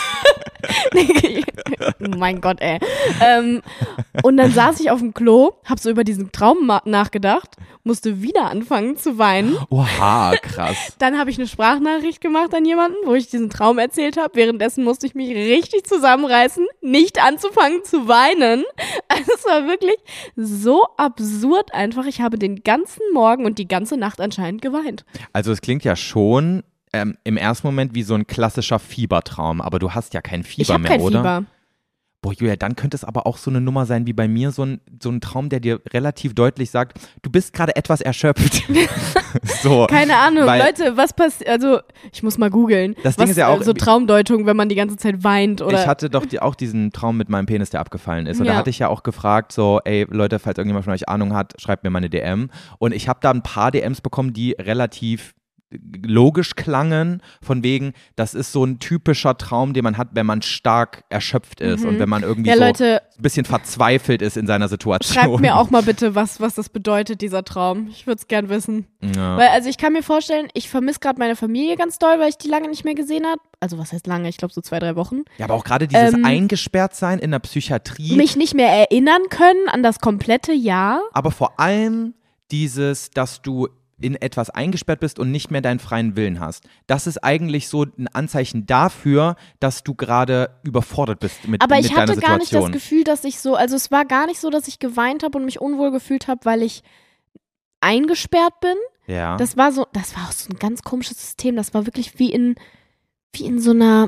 Mein Gott, ey. Ähm, und dann saß ich auf dem Klo, hab so über diesen Traum ma- nachgedacht, musste wieder anfangen zu weinen. Oha, krass. Dann habe ich eine Sprachnachricht gemacht an jemanden, wo ich diesen Traum erzählt habe. Währenddessen musste ich mich richtig zusammenreißen, nicht anzufangen zu weinen. Also es war wirklich so absurd einfach. Ich habe den ganzen Morgen und die ganze Nacht anscheinend geweint. Also es klingt ja schon ähm, im ersten Moment wie so ein klassischer Fiebertraum, aber du hast ja kein Fieber ich habe mehr, kein oder? Fieber. Boah, Julia, dann könnte es aber auch so eine Nummer sein wie bei mir, so ein, so ein Traum, der dir relativ deutlich sagt, du bist gerade etwas erschöpft. so, Keine Ahnung, weil, Leute, was passiert, also ich muss mal googeln, Das was Ding ist ja auch, äh, so Traumdeutung, wenn man die ganze Zeit weint oder. Ich hatte doch die, auch diesen Traum mit meinem Penis, der abgefallen ist. Und Ja. da hatte ich ja auch gefragt, so, ey Leute, falls irgendjemand von euch Ahnung hat, schreibt mir mal eine D M. Und ich habe da ein paar D Ms bekommen, die relativ logisch klangen, von wegen, das ist so ein typischer Traum, den man hat, wenn man stark erschöpft ist Mhm. und wenn man irgendwie Ja, so Leute, ein bisschen verzweifelt ist in seiner Situation. schreibt mir auch mal bitte, was, was das bedeutet, dieser Traum. Ich würde es gern wissen. Ja. Weil, also ich kann mir vorstellen, ich vermisse gerade meine Familie ganz doll, weil ich die lange nicht mehr gesehen habe. Also was heißt lange? Ich glaube so zwei, drei Wochen. Ja, aber auch gerade dieses Ähm, Eingesperrtsein in der Psychiatrie. Mich nicht mehr erinnern können an das komplette Jahr. Aber vor allem dieses, dass du in etwas eingesperrt bist und nicht mehr deinen freien Willen hast. Das ist eigentlich so ein Anzeichen dafür, dass du gerade überfordert bist mit, Aber mit ich deiner hatte gar nicht Situation. das Gefühl, dass ich so, also es war gar nicht so, dass ich geweint habe und mich unwohl gefühlt habe, weil ich eingesperrt bin. Ja. Das war so, das war auch so ein ganz komisches System. Das war wirklich wie in, wie in so einer,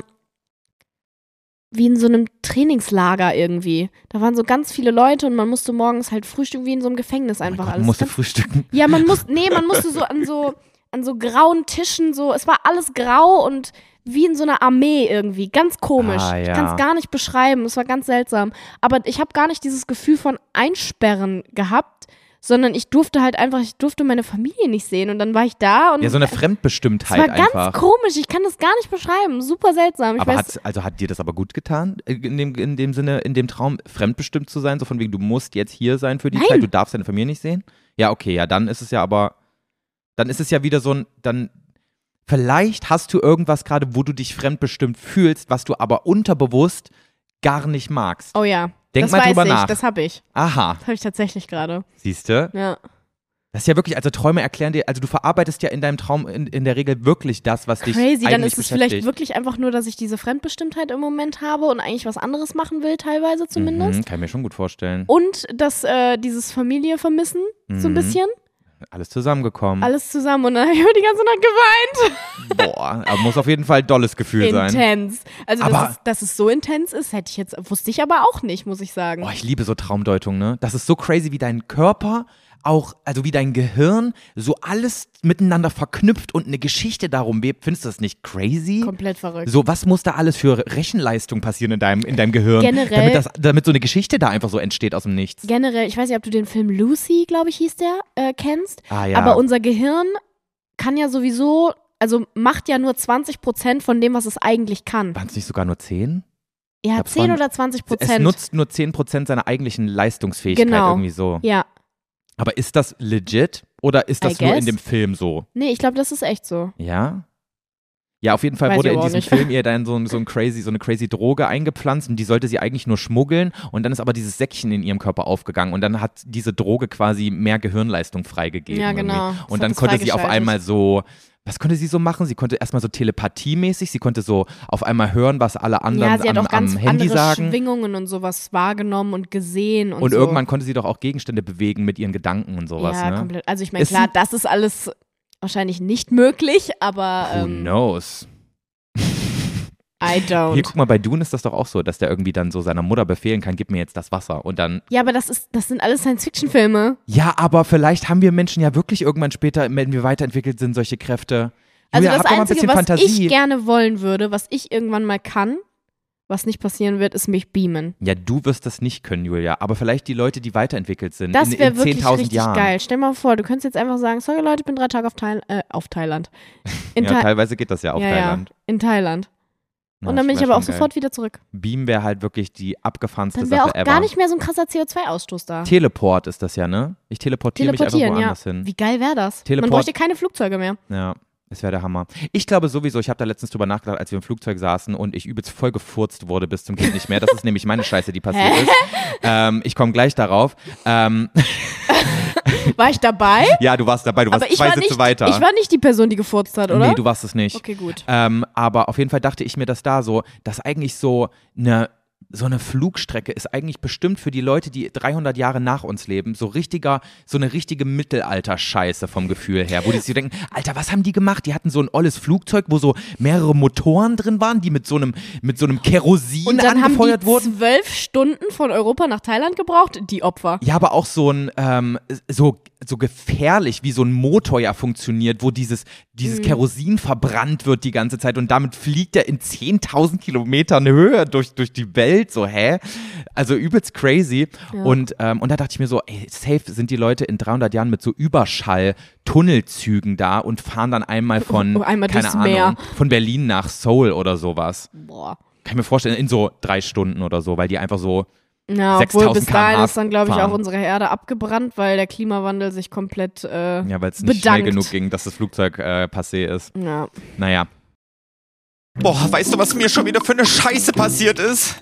wie in so einem Trainingslager irgendwie. Da waren so ganz viele Leute und man musste morgens halt frühstücken wie in so einem Gefängnis Oh mein einfach Gott, alles. man musste Ganz- frühstücken. Ja, man muss, nee, man musste so an so, an so grauen Tischen so, es war alles grau und wie in so einer Armee irgendwie, ganz komisch. Ah, Ich ja. kann es gar nicht beschreiben, es war ganz seltsam. Aber ich habe gar nicht dieses Gefühl von Einsperren gehabt, sondern ich durfte halt einfach, ich durfte meine Familie nicht sehen und dann war ich da und Ja, so eine es Fremdbestimmtheit war ganz einfach. komisch, ich kann das gar nicht beschreiben, super seltsam. Ich Aber weiß, hat, also hat dir das aber gut getan, in dem, in dem Sinne, in dem Traum, fremdbestimmt zu sein, so von wegen, du musst jetzt hier sein für die Nein. Zeit, du darfst deine Familie nicht sehen? Ja, okay, ja, dann ist es ja aber, dann ist es ja wieder so ein, dann, vielleicht hast du irgendwas gerade, wo du dich fremdbestimmt fühlst, was du aber unterbewusst gar nicht magst. oh ja, Denk das mal weiß drüber ich, nach. das habe ich. Aha, Das habe ich tatsächlich gerade. siehst du? Ja. Das ist ja wirklich, also Träume erklären dir, also du verarbeitest ja in deinem Traum in, in der Regel wirklich das, was dich Crazy, dann eigentlich ist es beschäftigt. vielleicht wirklich einfach nur, dass ich diese Fremdbestimmtheit im Moment habe und eigentlich was anderes machen will, teilweise zumindest. Mhm, kann ich mir schon gut vorstellen. Und dass äh, dieses Familie vermissen, so ein Mhm. bisschen. Alles zusammengekommen. Alles zusammen und dann habe ich die ganze Nacht geweint. Boah, aber muss auf jeden Fall ein dolles Gefühl sein. Intens. Also, Aber- dass es, dass es so intens ist, hätte ich jetzt, wusste ich aber auch nicht, muss ich sagen. Boah, ich liebe so Traumdeutung, ne? Das ist so crazy, wie dein Körper auch, also wie dein Gehirn so alles miteinander verknüpft und eine Geschichte darum webt. Findest du das nicht crazy? Komplett verrückt. So, was muss da alles für Rechenleistung passieren in deinem, in deinem Gehirn? Generell- Damit, das, damit so eine Geschichte da einfach so entsteht aus dem Nichts. Generell, ich weiß nicht, ob du den Film Lucy, glaube ich, hieß der, äh, kennst. Ah ja. Aber unser Gehirn kann ja sowieso, also macht ja nur zwanzig Prozent von dem, was es eigentlich kann. Waren es nicht sogar nur zehn? Ja, glaub, es zehn waren- oder zwanzig Es Prozent. nutzt nur zehn Prozent seiner eigentlichen Leistungsfähigkeit Genau. irgendwie so. Ja. Aber ist das legit oder ist das I nur in guess. dem Film so? Nee, ich glaube, das ist echt so. Ja? Ja, auf jeden Fall Weiß wurde ich in aber auch diesem nicht. Film ihr dann so, ein- so, ein crazy, so eine crazy Droge eingepflanzt und die sollte sie eigentlich nur schmuggeln und dann ist aber dieses Säckchen in ihrem Körper aufgegangen und dann hat diese Droge quasi mehr Gehirnleistung freigegeben. Ja, genau. irgendwie. Das Und hat dann es konnte sie auf freigeschaltet. einmal so Was konnte sie so machen? Sie konnte erstmal so telepatiemäßig, sie konnte so auf einmal hören, was alle anderen ja, sie hat am, auch ganz am Handy andere sagen. Schwingungen und sowas wahrgenommen und gesehen und, Und so. irgendwann konnte sie doch auch Gegenstände bewegen mit ihren Gedanken und sowas. Ja, ne? komplett. Also ich meine, Ist klar, sie- das ist alles wahrscheinlich nicht möglich, aber Who ähm, knows? I don't. Hier, guck mal, bei Dune ist das doch auch so, dass der irgendwie dann so seiner Mutter befehlen kann, gib mir jetzt das Wasser. Und dann, Ja, aber das ist, das sind alles Science-Fiction-Filme. ja, aber vielleicht haben wir Menschen ja wirklich irgendwann später, wenn wir weiterentwickelt sind, solche Kräfte. Also Julia, das hab doch mal ein Einzige, bisschen was Fantasie. ich gerne wollen würde, was ich irgendwann mal kann, was nicht passieren wird, ist mich beamen. Ja, du wirst das nicht können, Julia, aber vielleicht die Leute, die weiterentwickelt sind Das in, wäre in wirklich zehntausend richtig Jahren. geil. Stell dir mal vor, du könntest jetzt einfach sagen, sorry Leute, ich bin drei Tage auf, Thail äh, auf Thailand. In Ja, Thai- teilweise geht das ja auf ja, Thailand. Ja, in Thailand. Ja, Und dann bin das ich wär aber auch schon geil. sofort wieder zurück. Beam wäre halt wirklich die abgefahrenste Dann wäre Sache auch ever. gar nicht mehr so ein krasser C O zwei Ausstoß da. Teleport ist das ja, ne? Ich teleportiere mich einfach Teleportieren, ja. woanders hin. Wie geil wäre das? Teleport- Man bräuchte keine Flugzeuge mehr. Ja, es wäre der Hammer. Ich glaube sowieso, ich habe da letztens drüber nachgedacht, als wir im Flugzeug saßen und ich übelst voll gefurzt wurde bis zum Geht nicht mehr. Das ist nämlich meine Scheiße, die passiert ist. Ähm, ich komme gleich darauf. Ähm, War ich dabei? ja, du warst dabei, du warst aber ich zwei war, Sitze nicht, weiter. ich war nicht die Person, die gefurzt hat, oder? Nee, du warst es nicht. Okay, gut. Ähm, aber auf jeden Fall dachte ich mir das da so, dass eigentlich so eine so eine Flugstrecke ist eigentlich bestimmt für die Leute, die dreihundert Jahre nach uns leben, so richtiger, so eine richtige Mittelalter-Scheiße vom Gefühl her, wo die sich denken, Alter, was haben die gemacht? Die hatten so ein olles Flugzeug, wo so mehrere Motoren drin waren, die mit so einem, mit so einem Kerosin Und dann haben angefeuert die wurden. zwölf Stunden von Europa nach Thailand gebraucht, die Opfer. Ja, aber auch so ein, ähm, so, so gefährlich, wie so ein Motor ja funktioniert, wo dieses, dieses Mhm. Kerosin verbrannt wird die ganze Zeit und damit fliegt er in zehntausend Kilometern Höhe durch, durch die Welt, so, hä? Also übelst crazy. Ja. Und, ähm, und da dachte ich mir so, ey, safe sind die Leute in dreihundert Jahren mit so Überschall-Tunnelzügen da und fahren dann einmal von, Oh, einmal keine durchs Ahnung, Meer. von Berlin nach Seoul oder sowas. Boah. Kann ich mir vorstellen, in so drei Stunden oder so, weil die einfach so Ja, obwohl sechstausend bis dahin Kilometer ist dann, glaube ich, fahren. auch unsere Erde abgebrannt, weil der Klimawandel sich komplett äh, Ja, weil es nicht bedankt. schnell genug ging, dass das Flugzeug äh, passé ist. Ja. Naja. Boah, weißt du, was mir schon wieder für eine Scheiße passiert ist?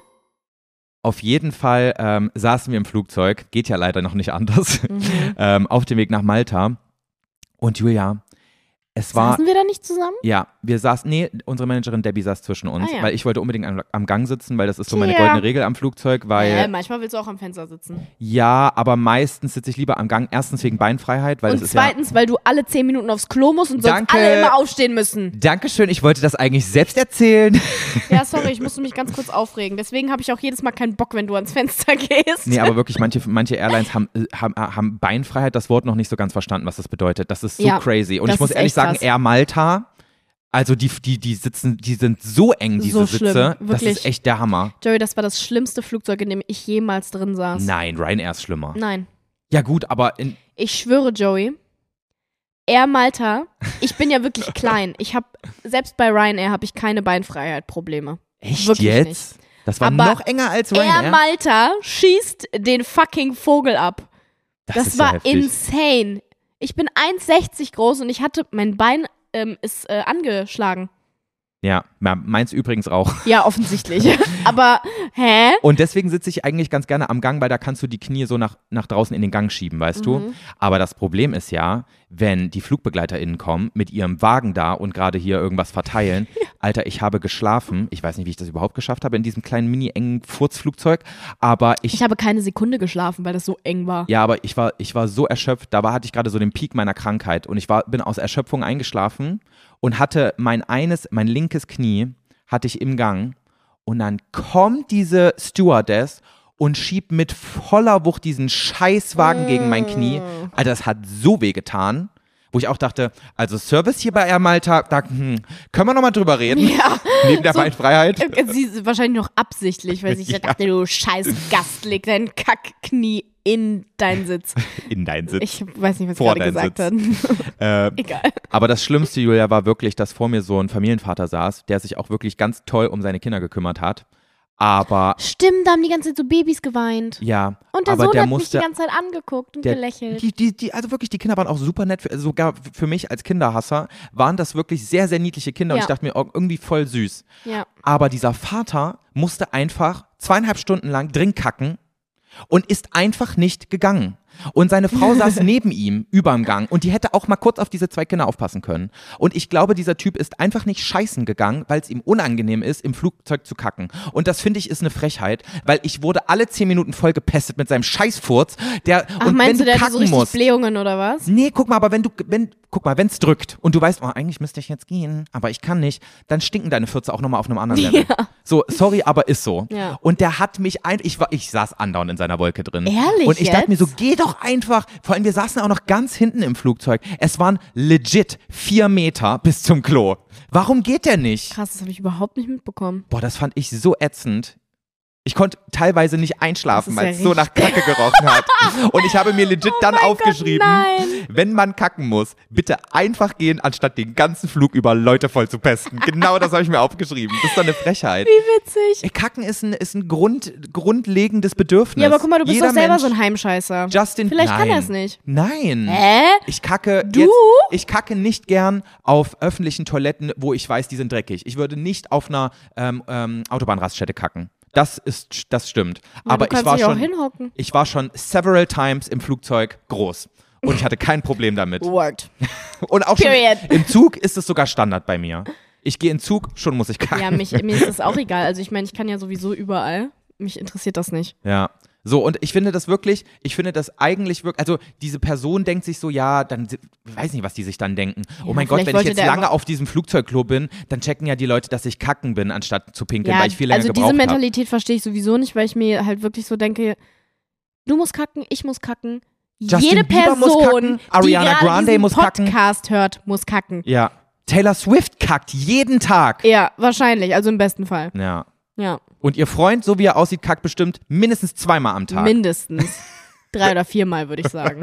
Auf jeden Fall ähm, saßen wir im Flugzeug, geht ja leider noch nicht anders, Mhm. ähm, auf dem Weg nach Malta. Und Julia, es war, Saßen wir da nicht zusammen? ja, wir saßen, nee, unsere Managerin Debbie saß zwischen uns, Ah, ja. weil ich wollte unbedingt am, am Gang sitzen, weil das ist so meine Ja. goldene Regel am Flugzeug, weil, Äh, manchmal willst du auch am Fenster sitzen. ja, aber meistens sitze ich lieber am Gang, erstens wegen Beinfreiheit, weil Und es ist ja... zweitens, weil du alle zehn Minuten aufs Klo musst und sonst Danke. alle immer aufstehen müssen. Dankeschön, ich wollte das eigentlich selbst erzählen. Ja, sorry, ich musste mich ganz kurz aufregen. Deswegen habe ich auch jedes Mal keinen Bock, wenn du ans Fenster gehst. Nee, aber wirklich, manche, manche Airlines haben, äh, haben, haben Beinfreiheit, das Wort noch nicht so ganz verstanden, was das bedeutet. Das ist so Ja, crazy. Und das ich muss ist ehrlich echt sagen, krass. Air Malta, also die, die, die sitzen, die sind so eng, diese So Sitze. schlimm, Das wirklich. ist echt der Hammer. Joey, das war das schlimmste Flugzeug, in dem ich jemals drin saß. Nein, Ryanair ist schlimmer. Nein. Ja gut, aber in, Ich schwöre, Joey, Air Malta, ich bin ja wirklich klein. Ich habe, selbst bei Ryanair habe ich keine Beinfreiheit-Probleme. echt Wirklich jetzt? nicht. Das war Aber noch enger als Air Ryanair? Malta schießt den fucking Vogel ab. Das, ist ja war heftig. insane. Ich bin eins sechzig groß und ich hatte, mein Bein ähm, ist äh, angeschlagen. Ja, ja, meins übrigens auch. Ja, offensichtlich. Aber, hä? Und deswegen sitze ich eigentlich ganz gerne am Gang, weil da kannst du die Knie so nach, nach draußen in den Gang schieben, weißt Mhm. du? Aber das Problem ist ja, wenn die FlugbegleiterInnen kommen mit ihrem Wagen da und gerade hier irgendwas verteilen. Alter, ich habe geschlafen. Ich weiß nicht, wie ich das überhaupt geschafft habe in diesem kleinen, mini-engen Furzflugzeug. Aber ich, Ich habe keine Sekunde geschlafen, weil das so eng war. ja, aber ich war, ich war so erschöpft. Da war, hatte ich gerade so den Peak meiner Krankheit. Und ich war, bin aus Erschöpfung eingeschlafen und hatte mein eines, mein linkes Knie hatte ich im Gang. Und dann kommt diese Stewardess und schiebt mit voller Wucht diesen Scheißwagen gegen mein Knie. Alter, das hat so weh getan, wo ich auch dachte, also Service hier bei Air Malta, da hm, können wir nochmal drüber reden. Ja. Neben der So- Beinfreiheit. Äh, Sie ist wahrscheinlich noch absichtlich, weil sie sich dachte, du scheiß Gast, leg dein Kackknie in deinen Sitz. In deinen Sitz. Ich weiß nicht, was Vor ich gerade deinen gesagt Sitz. habe. Ähm, Egal. aber das Schlimmste, Julia, war wirklich, dass vor mir so ein Familienvater saß, der sich auch wirklich ganz toll um seine Kinder gekümmert hat. Aber Stimmt, da haben die ganze Zeit so Babys geweint. ja, Und der aber Sohn der hat mich musste die ganze Zeit angeguckt und Der, gelächelt. die, die, die, also wirklich, die Kinder waren auch super nett, für, sogar für mich als Kinderhasser waren das wirklich sehr, sehr niedliche Kinder und Ja. ich dachte mir, oh, irgendwie voll süß. Ja. Aber dieser Vater musste einfach zweieinhalb Stunden lang drin kacken und ist einfach nicht gegangen. Und seine Frau saß neben ihm überm Gang und die hätte auch mal kurz auf diese zwei Kinder aufpassen können. Und ich glaube, dieser Typ ist einfach nicht scheißen gegangen, weil es ihm unangenehm ist, im Flugzeug zu kacken. Und das finde ich ist eine Frechheit, weil ich wurde alle zehn Minuten voll gepestet mit seinem Scheißfurz. Der, Ach, und meinst wenn du, du der hat so kacken richtig musst, Blähungen oder was? Nee, guck mal, aber wenn du, wenn, guck mal, wenn es drückt und du weißt, oh, eigentlich müsste ich jetzt gehen, aber ich kann nicht, dann stinken deine Fürze auch nochmal auf einem anderen Level. Ja. So, sorry, aber ist so. Ja. Und der hat mich ein, ich war, ich saß andauernd in seiner Wolke drin. Ehrlich Und ich jetzt? dachte mir so, geh doch einfach. Vor allem, wir saßen auch noch ganz hinten im Flugzeug. Es waren legit vier Meter bis zum Klo. Warum geht der nicht? Krass, das habe ich überhaupt nicht mitbekommen. Boah, das fand ich so ätzend. Ich konnte teilweise nicht einschlafen, Das ist weil es ja so nach Kacke gerochen hat. Und ich habe mir legit dann mein aufgeschrieben, Gott, nein. wenn man kacken muss, bitte einfach gehen, anstatt den ganzen Flug über Leute voll zu pesten. Genau das habe ich mir aufgeschrieben. Das ist doch eine Frechheit. Wie witzig. Ey, Kacken ist ein, ist ein Grund, grundlegendes Bedürfnis. Ja, aber guck mal, du bist Jeder doch selber Mensch, so ein Heimscheißer. Justin, Vielleicht nein. kann er es nicht. Nein. Hä? Ich kacke Du? jetzt, ich kacke nicht gern auf öffentlichen Toiletten, wo ich weiß, die sind dreckig. Ich würde nicht auf einer ähm, ähm, Autobahnraststätte kacken. Das ist, das stimmt. Ja, Aber du kannst ich war dich auch schon, hinhocken. ich war schon several times im Flugzeug groß. Und ich hatte kein Problem damit. Word. Und auch schon Period. im Zug ist es sogar Standard bei mir. Ich gehe in Zug, schon muss ich kacken. Ja, mich, mir ist das auch egal. Also ich meine, ich kann ja sowieso überall. Mich interessiert das nicht. Ja. So, und ich finde das wirklich, ich finde das eigentlich wirklich, also diese Person denkt sich so, ja, dann, ich weiß nicht, was die sich dann denken. Ja, oh mein Gott, vielleicht wenn ich wollte jetzt der lange einfach- auf diesem Flugzeugklo bin, dann checken ja die Leute, dass ich kacken bin, anstatt zu pinkeln, Ja, weil ich viel länger also gebraucht diese habe. Mentalität verstehe ich sowieso nicht, weil ich mir halt wirklich so denke, du musst kacken, ich muss kacken. Justin Jede Bieber muss Person, kacken, Ariana die gerade Grande diesen muss kacken. Podcast hört, muss kacken. Ja. Taylor Swift kackt jeden Tag. Ja, wahrscheinlich, also im besten Fall. Ja. Ja, Und ihr Freund, so wie er aussieht, kackt bestimmt mindestens zweimal am Tag. mindestens. Drei oder viermal, würde ich sagen.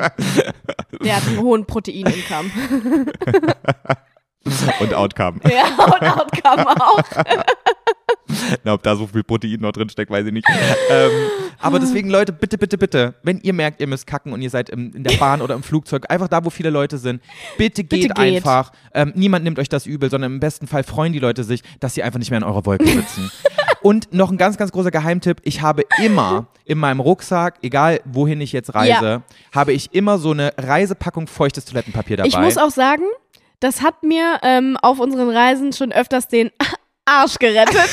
Der hat einen hohen Protein-Income. Und Outcome. Ja, und Outcome auch. Na, ob da so viel Protein noch drin steckt, weiß ich nicht. ähm, aber deswegen, Leute, bitte, bitte, bitte, wenn ihr merkt, ihr müsst kacken und ihr seid im, in der Bahn oder im Flugzeug, einfach da, wo viele Leute sind, bitte geht, Bitte geht. einfach. Ähm, niemand nimmt euch das übel, sondern im besten Fall freuen die Leute sich, dass sie einfach nicht mehr in eurer Wolke sitzen. Und noch ein ganz, ganz großer Geheimtipp, ich habe immer in meinem Rucksack, egal wohin ich jetzt reise, Ja. habe ich immer so eine Reisepackung feuchtes Toilettenpapier dabei. Ich muss auch sagen, das hat mir ähm, auf unseren Reisen schon öfters den Arsch gerettet.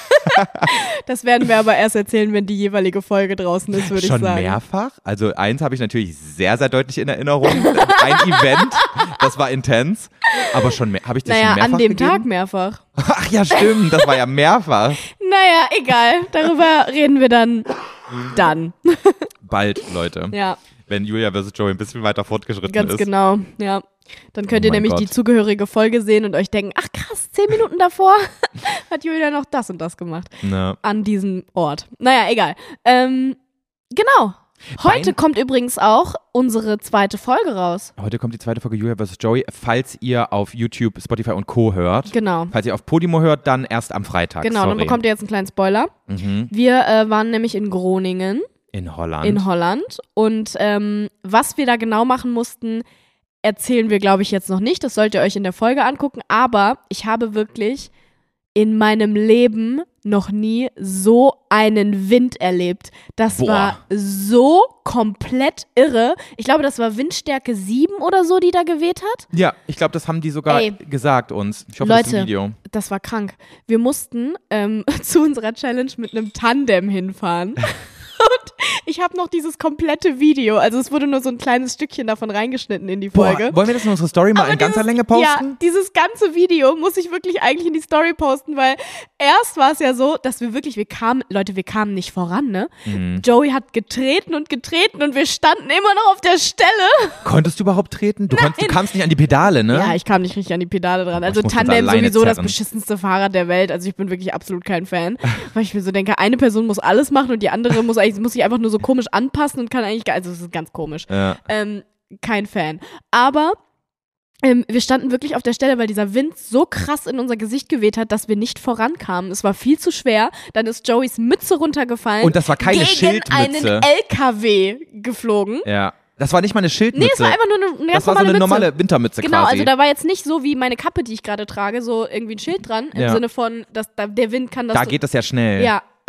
Das werden wir aber erst erzählen, wenn die jeweilige Folge draußen ist, würde ich Schon sagen. mehrfach? Also eins habe ich natürlich sehr, sehr deutlich in Erinnerung. Ein Event, das war intens. Aber schon mehr, habe ich das Naja, schon mehrfach an dem gegeben? Tag mehrfach. Ach ja, stimmt, das war ja mehrfach. Naja, egal. Darüber reden wir dann. Dann. Bald, Leute. Ja, Wenn Julia versus. Joey ein bisschen weiter fortgeschritten ganz ist. genau. Ja. Dann könnt Oh ihr mein nämlich Gott. die zugehörige Folge sehen und euch denken, ach krass, zehn Minuten davor hat Julia noch das und das gemacht. Na. An diesem Ort. Naja, egal. Ähm, genau. Heute Dein- kommt übrigens auch unsere zweite Folge raus. Heute kommt die zweite Folge Julia versus. Joey. Falls ihr auf YouTube, Spotify und Co. hört. Genau. Falls ihr auf Podimo hört, dann erst am Freitag. Genau, Sorry. dann bekommt ihr jetzt einen kleinen Spoiler. Mhm. Wir äh, waren nämlich in Groningen, In Holland. in Holland. Und ähm, was wir da genau machen mussten, erzählen wir, glaube ich, jetzt noch nicht. Das sollt ihr euch in der Folge angucken. Aber ich habe wirklich in meinem Leben noch nie so einen Wind erlebt. Das Boah. war so komplett irre. Ich glaube, das war Windstärke sieben oder so, die da geweht hat. Ja, ich glaube, das haben die sogar Ey. gesagt uns. Ich hoffe, das ist Leute, ein Video. das war krank. Wir mussten ähm, zu unserer Challenge mit einem Tandem hinfahren. Und ich habe noch dieses komplette Video, also es wurde nur so ein kleines Stückchen davon reingeschnitten in die Folge. Boah, wollen wir das in unsere Story mal Aber in ganzer dieses- Länge posten? Ja, dieses ganze Video muss ich wirklich eigentlich in die Story posten, weil erst war es ja so, dass wir wirklich, wir kamen, Leute, wir kamen nicht voran, ne? Mhm. Joey hat getreten und getreten und wir standen immer noch auf der Stelle. Konntest du überhaupt treten? Du, konntest, du kamst nicht an die Pedale, ne? Ja, ich kam nicht richtig an die Pedale dran. Also ich muss das Tandem alleine sowieso das zerren. beschissenste Fahrrad der Welt. Also ich bin wirklich absolut kein Fan. Weil ich mir so denke, eine Person muss alles machen und die andere muss eigentlich, muss sich einfach nur so komisch anpassen und kann eigentlich, gar- also es ist ganz komisch. Ja. Ähm, kein Fan. Aber ähm, wir standen wirklich auf der Stelle, weil dieser Wind so krass in unser Gesicht geweht hat, dass wir nicht vorankamen. Es war viel zu schwer. Dann ist Joeys Mütze runtergefallen. Und das war keine gegen Schildmütze. einen L K W geflogen. Ja. Das war nicht mal eine Schildmütze. Nee, es war einfach nur eine, eine ganz das war so normale eine Mütze. normale Wintermütze Genau, quasi. also da war jetzt nicht so wie meine Kappe, die ich gerade trage, so irgendwie ein Schild dran, im Ja. Sinne von, dass da der Wind kann das da so, geht das ja schnell. ja,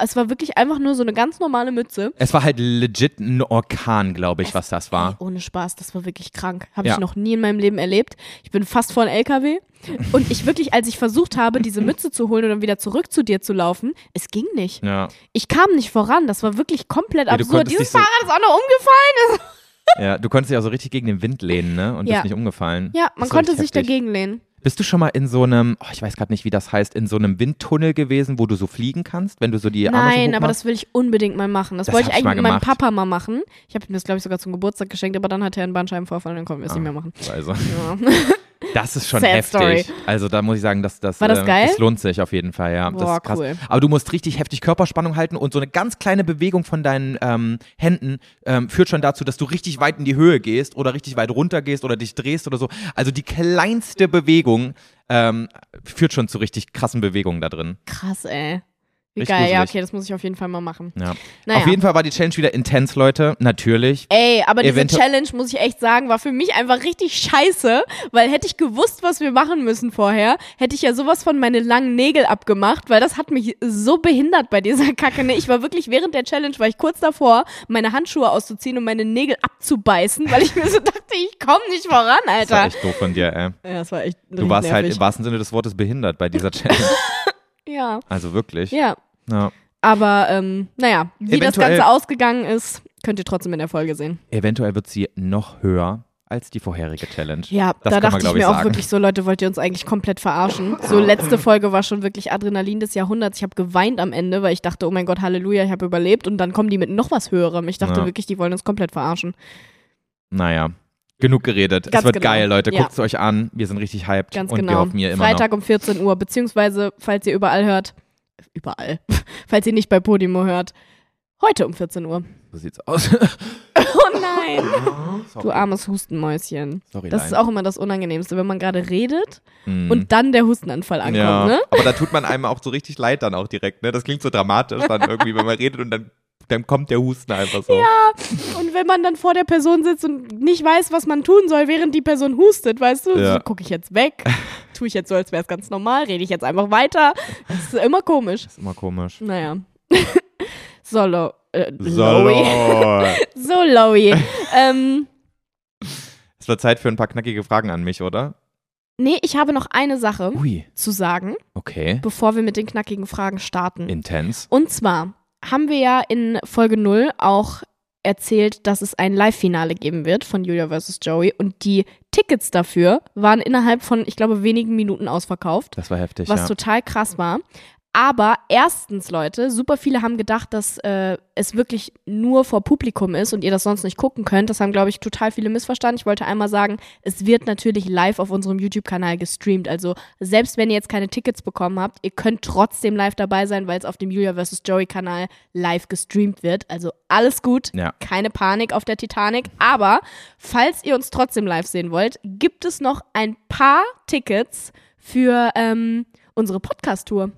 Es war wirklich einfach nur so eine ganz normale Mütze. Es war halt legit ein Orkan, glaube ich, Es, was das war. Ey, ohne Spaß, das war wirklich krank. Habe Ja. ich noch nie in meinem Leben erlebt. Ich bin fast vor einem L K W. Und ich wirklich, als ich versucht habe, diese Mütze zu holen und dann wieder zurück zu dir zu laufen, es ging nicht. Ja. Ich kam nicht voran. Das war wirklich komplett Ja, du absurd. konntest Dieses dich so- Fahrrad ist auch noch umgefallen. Ja, du konntest dich auch so richtig gegen den Wind lehnen, ne? Und Ja. bist nicht umgefallen. Ja, man Das war konnte richtig sich heftig. dagegen lehnen. Bist du schon mal in so einem, oh, ich weiß gerade nicht, wie das heißt, in so einem Windtunnel gewesen, wo du so fliegen kannst, wenn du so die Arme so Nein, hoch aber machst? das will ich unbedingt mal machen. Das, Das wollte hab ich ich mal eigentlich mit meinem gemacht. Papa mal machen. Ich habe ihm das, glaube ich, sogar zum Geburtstag geschenkt, aber dann hatte er einen Bandscheibenvorfall und dann konnten wir es nicht mehr machen. Also, Ja. das ist schon Sad heftig. story. Also da muss ich sagen, das, das, War das äh, geil? das lohnt sich auf jeden Fall, ja. das Boah, ist krass. cool. Aber du musst richtig heftig Körperspannung halten und so eine ganz kleine Bewegung von deinen ähm, Händen ähm, führt schon dazu, dass du richtig weit in die Höhe gehst oder richtig weit runter gehst oder dich drehst oder so. Also die kleinste Bewegung ähm, führt schon zu richtig krassen Bewegungen da drin. Krass, ey. Wie Richtig geil. Ja, gruselig. okay, das muss ich auf jeden Fall mal machen. Ja. Naja. Auf jeden Fall war die Challenge wieder intens, Leute. Natürlich. Ey, aber diese Eventu- Challenge, muss ich echt sagen, war für mich einfach richtig scheiße, weil hätte ich gewusst, was wir machen müssen vorher, hätte ich ja sowas von meine langen Nägel abgemacht, weil das hat mich so behindert bei dieser Kacke. Ne? Ich war wirklich während der Challenge, war ich kurz davor, meine Handschuhe auszuziehen und meine Nägel abzubeißen, weil ich mir so dachte, ich komme nicht voran, Das war Alter. echt doof von dir, ey. Ja, das war echt Du warst halt nervig. im wahrsten Sinne des Wortes behindert bei dieser Challenge. Ja, Also wirklich. ja. Ja. Aber, ähm, naja, wie das Eventuell- Ganze ausgegangen ist, könnt ihr trotzdem in der Folge sehen. Eventuell wird sie noch höher als die vorherige Challenge. Ja, das da kann man, dachte ich glaub mir auch sagen. wirklich so, Leute, wollt ihr uns eigentlich komplett verarschen? So, letzte Folge war schon wirklich Adrenalin des Jahrhunderts. Ich habe geweint am Ende, weil ich dachte, oh mein Gott, Halleluja, ich habe überlebt. Und dann kommen die mit noch was Höherem. Ich dachte Ja. wirklich, die wollen uns komplett verarschen. Naja, genug geredet. Ganz es wird genau. geil, Leute. Ja. Guckt es euch an. Wir sind richtig hyped. Ganz und genau. wir hoffen ihr immer Freitag um vierzehn Uhr, beziehungsweise, falls ihr überall hört, überall, falls ihr nicht bei Podimo hört, heute um vierzehn Uhr. noch. So sieht's aus. Oh nein, Sorry. du armes Hustenmäuschen. Sorry, Das Lein. ist auch immer das Unangenehmste, wenn man gerade redet Mm. und dann der Hustenanfall ankommt, ja. ne? Aber da tut man einem auch so richtig leid dann auch direkt, ne? Das klingt so dramatisch dann irgendwie, wenn man redet und dann, dann kommt der Husten einfach so. Ja, und wenn man dann vor der Person sitzt und nicht weiß, was man tun soll, während die Person hustet, weißt du, Ja. so, gucke ich jetzt weg, tue ich jetzt so, als wäre es ganz normal, rede ich jetzt einfach weiter. Das ist immer komisch. Das ist immer komisch. Naja. so, Lo äh, So, Lowy. So, Lowy. ähm, es wird Zeit für ein paar knackige Fragen an mich, oder? nee, ich habe noch eine Sache Ui, zu sagen, okay. bevor wir mit den knackigen Fragen starten. Intens. Und zwar haben wir ja in Folge null auch erzählt, dass es ein Live-Finale geben wird von Julia versus. Joey und die Tickets dafür waren innerhalb von, ich glaube, wenigen Minuten ausverkauft, Das war heftig, was ja. total krass war. Aber erstens, Leute, super viele haben gedacht, dass äh, es wirklich nur vor Publikum ist und ihr das sonst nicht gucken könnt. Das haben, glaube ich, total viele missverstanden. Ich wollte einmal sagen, es wird natürlich live auf unserem YouTube-Kanal gestreamt. Also selbst wenn ihr jetzt keine Tickets bekommen habt, ihr könnt trotzdem live dabei sein, weil es auf dem Julia versus. Joey-Kanal live gestreamt wird. Also alles gut, Ja. keine Panik auf der Titanic. Aber falls ihr uns trotzdem live sehen wollt, gibt es noch ein paar Tickets für ähm, unsere Podcast-Tour.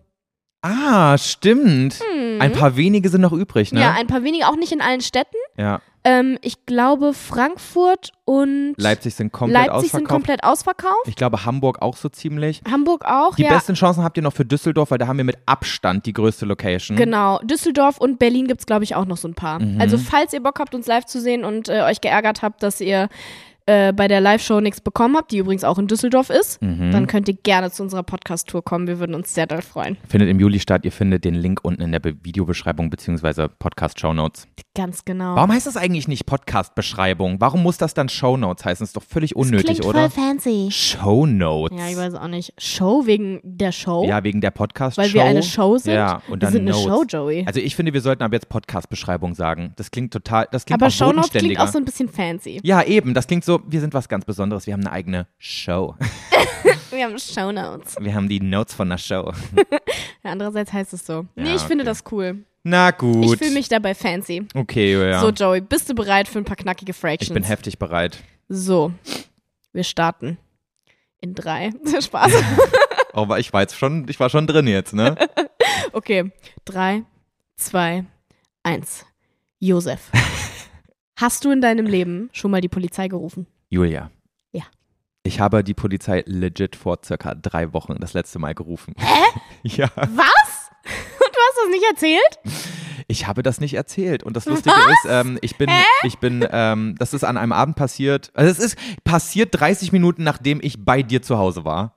Ah, stimmt. Ein paar wenige sind noch übrig, ne? Ja, ein paar wenige, auch nicht in allen Städten. Ja. Ähm, ich glaube, Frankfurt und Leipzig sind komplett Leipzig sind ausverkauft. komplett ausverkauft. Ich glaube, Hamburg auch so ziemlich. Hamburg auch, Die ja. besten Chancen habt ihr noch für Düsseldorf, weil da haben wir mit Abstand die größte Location. Genau, Düsseldorf und Berlin gibt es, glaube ich, auch noch so ein paar. Mhm. Also falls ihr Bock habt, uns live zu sehen und äh, euch geärgert habt, dass ihr äh, bei der Live-Show nichts bekommen habt, die übrigens auch in Düsseldorf ist, Mhm. dann könnt ihr gerne zu unserer Podcast-Tour kommen. Wir würden uns sehr doll freuen. Findet im Juli statt. Ihr findet den Link unten in der Be- Videobeschreibung bzw. Podcast-Shownotes. Ganz genau. Warum heißt das eigentlich nicht Podcast-Beschreibung? Warum muss das dann Shownotes heißen? Das ist doch völlig unnötig, Klingt oder? voll fancy. Shownotes. Ja, ich weiß auch nicht. Show wegen der Show? Ja, wegen der Podcast-Show. Weil wir eine Show sind? Ja, und Wir dann sind eine Notes. Show, Joey. Also ich finde, wir sollten aber jetzt Podcast-Beschreibung sagen. Das klingt total, das klingt Aber auch Shownotes klingt bodenständiger. auch so ein bisschen fancy. Ja, eben. Das klingt so, wir sind was ganz Besonderes. Wir haben eine eigene Show. Wir haben Shownotes. Wir haben die Notes von der Show. Ja, andererseits heißt es so. Nee, Ja, ich finde okay. das cool. Na gut. Ich fühle mich dabei fancy. Okay, ja. So, Joey, bist du bereit für ein paar knackige Fractions? Ich bin heftig bereit. So, wir starten. In drei. Spaß. Aber ich war jetzt schon, ich war schon drin jetzt, ne? Okay, drei, zwei, eins. Josef. Hast du in deinem Leben schon mal die Polizei gerufen? Julia. Ja. Ich habe die Polizei legit vor circa drei Wochen das letzte Mal gerufen. Hä? Ja. Was? Und du hast das nicht erzählt? Ich habe das nicht erzählt. Und das Lustige Was? ist, ähm, ich bin, ich bin, ähm, das ist an einem Abend passiert. Also es ist passiert dreißig Minuten, nachdem ich bei dir zu Hause war.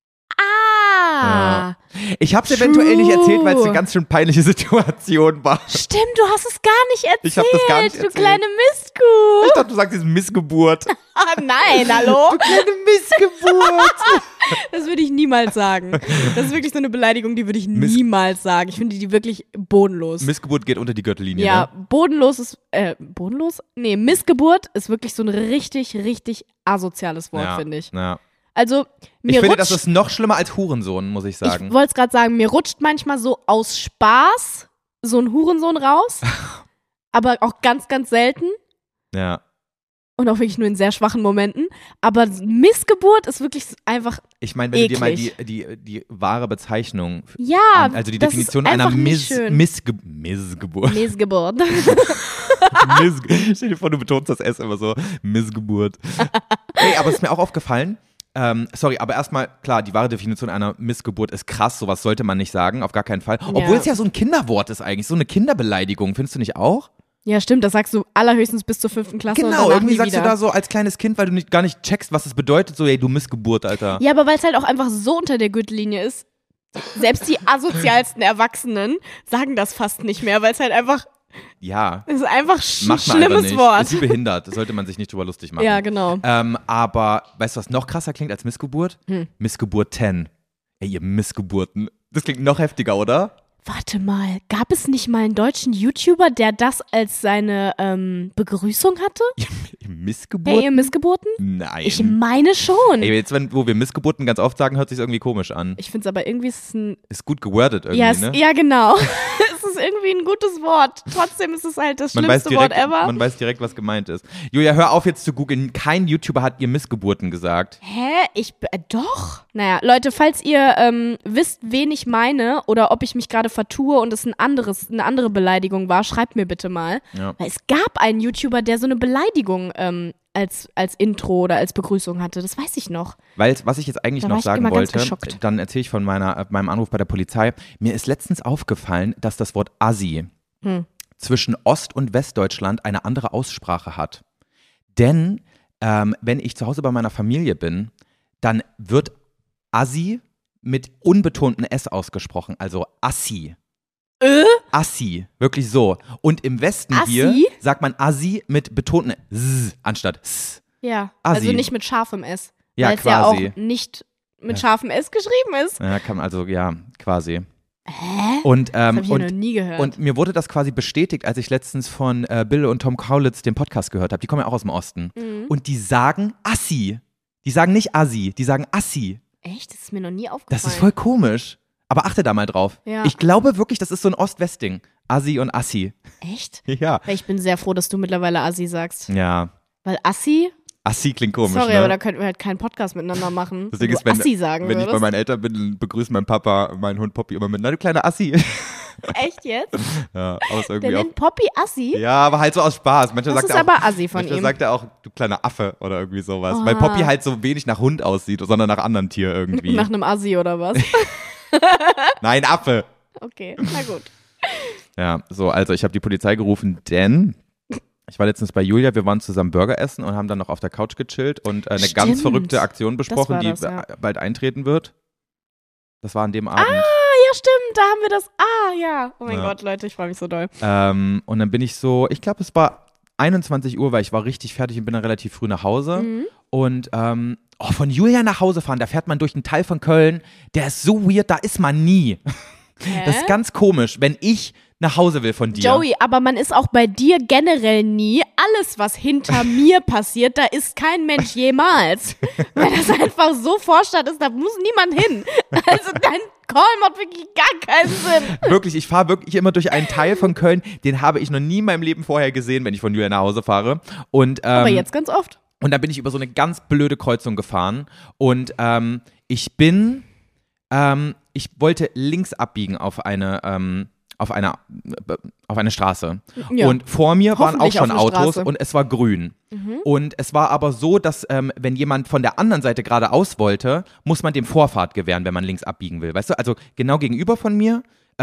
Ah. Ich habe es eventuell nicht erzählt, weil es True. eine ganz schön peinliche Situation war. Stimmt, du hast es gar nicht erzählt. Ich hab das gar nicht Du erzählt. kleine Ich Mistkuh. dachte, du sagst jetzt Missgeburt. Ah, nein, hallo? Kleine Missgeburt. Das würde ich niemals sagen. Das ist wirklich so eine Beleidigung, die würde ich Miss- niemals sagen. Ich finde die wirklich bodenlos. Missgeburt geht unter die Gürtellinie, Ja, ne? bodenlos ist, äh, bodenlos? Nee, Missgeburt ist wirklich so ein richtig, richtig asoziales Wort, ja, finde ich. Ja. Also, mir Ich finde, rutscht, das ist noch schlimmer als Hurensohn, muss ich sagen. ich wollte es gerade sagen, mir rutscht manchmal so aus Spaß so ein Hurensohn raus, aber auch ganz, ganz selten ja. und auch wirklich nur in sehr schwachen Momenten. Aber Missgeburt ist wirklich einfach, Ich meine, wenn du dir mal die, Eklig. die, die wahre Bezeichnung, ja, an, also die das Definition ist einer einfach nicht Miss, schön. Missge Missgeburt. Missgeburt. Miss, stell dir vor, du betonst das S immer so. Missgeburt. Ey, aber es ist mir auch aufgefallen. Ähm, sorry, aber erstmal, klar, die wahre Definition einer Missgeburt ist krass, sowas sollte man nicht sagen, auf gar keinen Fall. Obwohl Ja. es ja so ein Kinderwort ist eigentlich, so eine Kinderbeleidigung, findest du nicht auch? Ja, stimmt, das sagst du allerhöchstens bis zur fünften Klasse und Genau, danach irgendwie nie sagst wieder. du da so als kleines Kind, weil du nicht, gar nicht checkst, was es bedeutet, so, ey, du Missgeburt, Alter. Ja, aber weil es halt auch einfach so unter der Gürtellinie ist, selbst die asozialsten Erwachsenen sagen das fast nicht mehr, weil es halt einfach, Ja, es ist einfach sch- ein macht man einfach schlimmes nicht. Wort. Ist wie behindert, das sollte man sich nicht drüber lustig machen. Ja, genau. Ähm, aber, weißt du, was noch krasser klingt als Missgeburt? Hm. Missgeburten. Ey, ihr Missgeburten. Das klingt noch heftiger, oder? Warte mal, gab es nicht mal einen deutschen YouTuber, der das als seine ähm, Begrüßung hatte? Ihr Missgeburt? Hey, ihr Missgeburten? Nein. Ich meine schon. Ey, jetzt, wenn, wo wir Missgeburten ganz oft sagen, hört sich irgendwie komisch an. Ich finde es aber irgendwie ist es ein. Ist gut gewordet irgendwie, Ja, es, ne? ja, genau. Es ist irgendwie ein gutes Wort. Trotzdem ist es halt das Man weiß, schlimmste Wort direkt, ever. man weiß direkt, was gemeint ist. Julia, hör auf jetzt zu googeln. Kein YouTuber hat ihr Missgeburten gesagt. Hä? Ich. Äh, doch? Naja, Leute, falls ihr ähm, wisst, wen ich meine oder ob ich mich gerade vertue und es ein anderes, eine andere Beleidigung war, schreibt mir bitte mal. Ja. Weil es gab einen YouTuber, der so eine Beleidigung ähm, als, als Intro oder als Begrüßung hatte. Das weiß ich noch. Weil, was ich jetzt eigentlich Da noch war ich sagen immer ganz wollte, geschockt. dann erzähle ich von meiner, äh, meinem Anruf bei der Polizei. Mir ist letztens aufgefallen, dass das Wort Assi Hm. zwischen Ost- und Westdeutschland eine andere Aussprache hat. Denn ähm, wenn ich zu Hause bei meiner Familie bin, dann wird Assi mit unbetontem S ausgesprochen, also Assi. Äh? Assi, wirklich so. Und im Westen Assi? hier sagt man Assi mit betonten S anstatt S. Ja, Assi. also nicht mit scharfem S. Ja, weil es ja quasi. auch nicht mit scharfem S geschrieben ist. Ja, kann also, ja, quasi. Hä? Und, Das ähm, habe ich ja noch und, nie gehört. und mir wurde das quasi bestätigt, als ich letztens von äh, Bill und Tom Kaulitz den Podcast gehört habe. Die kommen ja auch aus dem Osten. Mhm. Und die sagen Assi. Die sagen nicht Assi, die sagen Assi. Echt? Das ist mir noch nie aufgefallen. Das ist voll komisch. Aber achte da mal drauf. Ja. Ich glaube wirklich, das ist so ein Ost-West-Ding. Assi und Assi. Echt? Ja. Weil ich bin sehr froh, dass du mittlerweile Assi sagst. Ja. Weil Assi, Assi klingt komisch, sorry, ne? aber da könnten wir halt keinen Podcast miteinander machen. Das Ding wenn ist, du wenn, Assi sagen wenn ich bei würdest. meinen Eltern bin, begrüßt mein Papa meinen Hund Poppy immer mit, na du kleiner Assi. Echt jetzt? Ja, aus Der irgendwie auch. nennt Poppy Assi? Ja, aber halt so aus Spaß. Manchmal Das sagt ist er auch, aber Assi von manchmal ihm. sagt er auch, du kleiner Affe oder irgendwie sowas. Ah. Weil Poppy halt so wenig nach Hund aussieht, sondern nach anderen Tier irgendwie. Nach einem Assi oder was? Nein, Affe. Okay, na gut. Ja, so, also ich habe die Polizei gerufen, denn ich war letztens bei Julia, wir waren zusammen Burger essen und haben dann noch auf der Couch gechillt und äh, eine Stimmt. ganz verrückte Aktion besprochen, war die das, ja. b- bald eintreten wird. Das war an dem Abend. Ah, ja, stimmt, da haben wir das. Ah, ja. Oh mein Ja. Gott, Leute, ich freue mich so doll. Ähm, und dann bin ich so, ich glaube, es war einundzwanzig Uhr, weil ich war richtig fertig und bin dann relativ früh nach Hause. Mhm. Und ähm, oh, von Julia nach Hause fahren, da fährt man durch einen Teil von Köln, der ist so weird, da ist man nie. Hä? Das ist ganz komisch, wenn ich nach Hause will von dir. Joey, aber man ist auch bei dir generell nie. Alles, was hinter mir passiert, da ist kein Mensch jemals. Weil das einfach so Vorstadt ist, da muss niemand hin. Also dein Call macht wirklich gar keinen Sinn. Wirklich, ich fahre wirklich immer durch einen Teil von Köln, den habe ich noch nie in meinem Leben vorher gesehen, wenn ich von Julia nach Hause fahre. Und, ähm, Aber jetzt ganz oft. Und dann bin ich über so eine ganz blöde Kreuzung gefahren und ähm, ich bin, ähm, ich wollte links abbiegen auf eine, ähm, auf eine, äh, auf eine Straße. Ja. Und vor mir waren auch Hoffentlich schon auf eine Autos Straße. und es war grün. Mhm. Und es war aber so, dass ähm, wenn jemand von der anderen Seite geradeaus wollte, muss man dem Vorfahrt gewähren, wenn man links abbiegen will. Weißt du, also genau gegenüber von mir, ähm,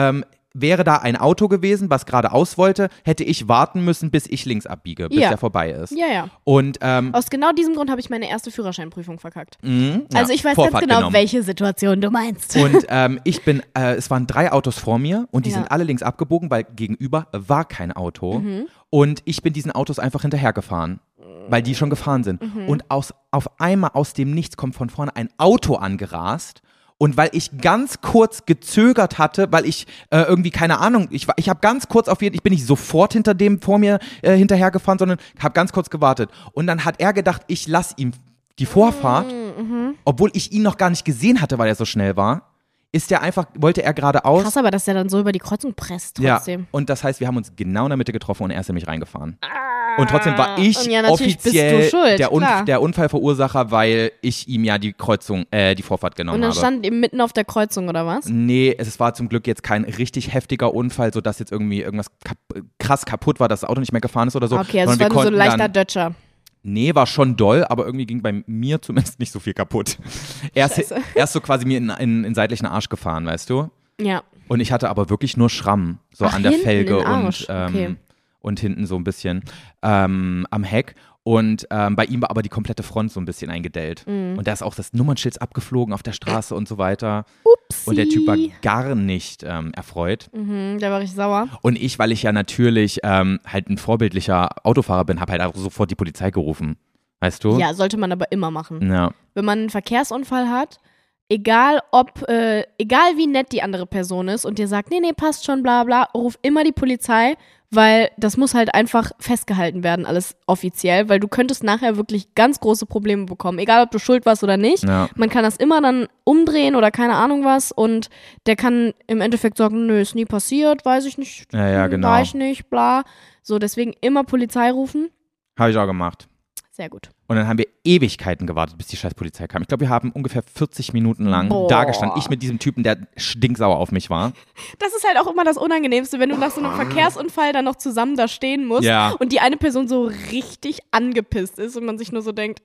wäre da ein Auto gewesen, was geradeaus wollte, hätte ich warten müssen, bis ich links abbiege, bis Ja. der vorbei ist. Ja, ja. Und ähm, Aus genau diesem Grund habe ich meine erste Führerscheinprüfung verkackt. mh, ja, Also ich weiß Vorfahrt ganz genau, genommen. welche Situation du meinst. Und ähm, ich bin, äh, es waren drei Autos vor mir und die Ja. sind alle links abgebogen, weil gegenüber war kein Auto. Mhm. Und ich bin diesen Autos einfach hinterhergefahren, weil die schon gefahren sind. Mhm. Und aus, auf einmal aus dem Nichts kommt von vorne ein Auto angerast. Und weil ich ganz kurz gezögert hatte, weil ich äh, irgendwie, keine Ahnung, ich, war- ich habe ganz kurz auf jeden, ich bin nicht sofort hinter dem vor mir äh, hinterhergefahren, sondern habe ganz kurz gewartet. Und dann hat er gedacht, ich lasse ihm die Vorfahrt, Mhm. obwohl ich ihn noch gar nicht gesehen hatte, weil er so schnell war. Ist er einfach, wollte er geradeaus. Krass, aber dass der dann so über die Kreuzung presst trotzdem. Ja, und das heißt, wir haben uns genau in der Mitte getroffen und er ist in mich reingefahren. Und trotzdem war ich Und ja, natürlich bist offiziell du schuld, der, Unf- klar. der Unfallverursacher, weil ich ihm ja die Kreuzung, äh, die Vorfahrt genommen Und dann habe. stand eben mitten auf der Kreuzung, oder was? Nee, es war zum Glück jetzt kein richtig heftiger Unfall, sodass jetzt irgendwie irgendwas kap krass kaputt war, dass das Auto nicht mehr gefahren ist oder so. Okay, also es Sondern war wir nur so ein konnten leichter dann, Dötscher. Nee, war schon doll, aber irgendwie ging bei mir zumindest nicht so viel kaputt. Er ist, Scheiße. er ist so quasi mir in, in, in seitlichen Arsch gefahren, weißt du? Ja. Und ich hatte aber wirklich nur Schramm, so Ach, an der hinten Felge in den Arsch. und, ähm, Okay. und hinten so ein bisschen ähm, am Heck. Und ähm, bei ihm war aber die komplette Front so ein bisschen eingedellt. Mhm. Und da ist auch das Nummernschild abgeflogen auf der Straße und so weiter. Upsi. Und der Typ war gar nicht ähm, erfreut. Mhm, der war richtig sauer. Und ich, weil ich ja natürlich ähm, halt ein vorbildlicher Autofahrer bin, habe halt auch sofort die Polizei gerufen. Weißt du? Ja, sollte man aber immer machen. Ja. Wenn man einen Verkehrsunfall hat, egal ob, äh, egal wie nett die andere Person ist und dir sagt, nee, nee, passt schon, bla bla, ruf immer die Polizei, weil das muss halt einfach festgehalten werden, alles offiziell, weil du könntest nachher wirklich ganz große Probleme bekommen, egal ob du schuld warst oder nicht. Ja. Man kann das immer dann umdrehen oder keine Ahnung was und der kann im Endeffekt sagen, nö, ist nie passiert, weiß ich nicht, Ja, ja, hm, genau. war ich nicht, bla. So, deswegen immer Polizei rufen. Habe ich auch gemacht. Sehr gut. Und dann haben wir Ewigkeiten gewartet, bis die scheiß Polizei kam. Ich glaube, wir haben ungefähr vierzig Minuten lang Boah. da gestanden. Ich mit diesem Typen, der stinksauer auf mich war. Das ist halt auch immer das Unangenehmste, wenn du nach so einem Verkehrsunfall dann noch zusammen da stehen musst Ja. und die eine Person so richtig angepisst ist und man sich nur so denkt,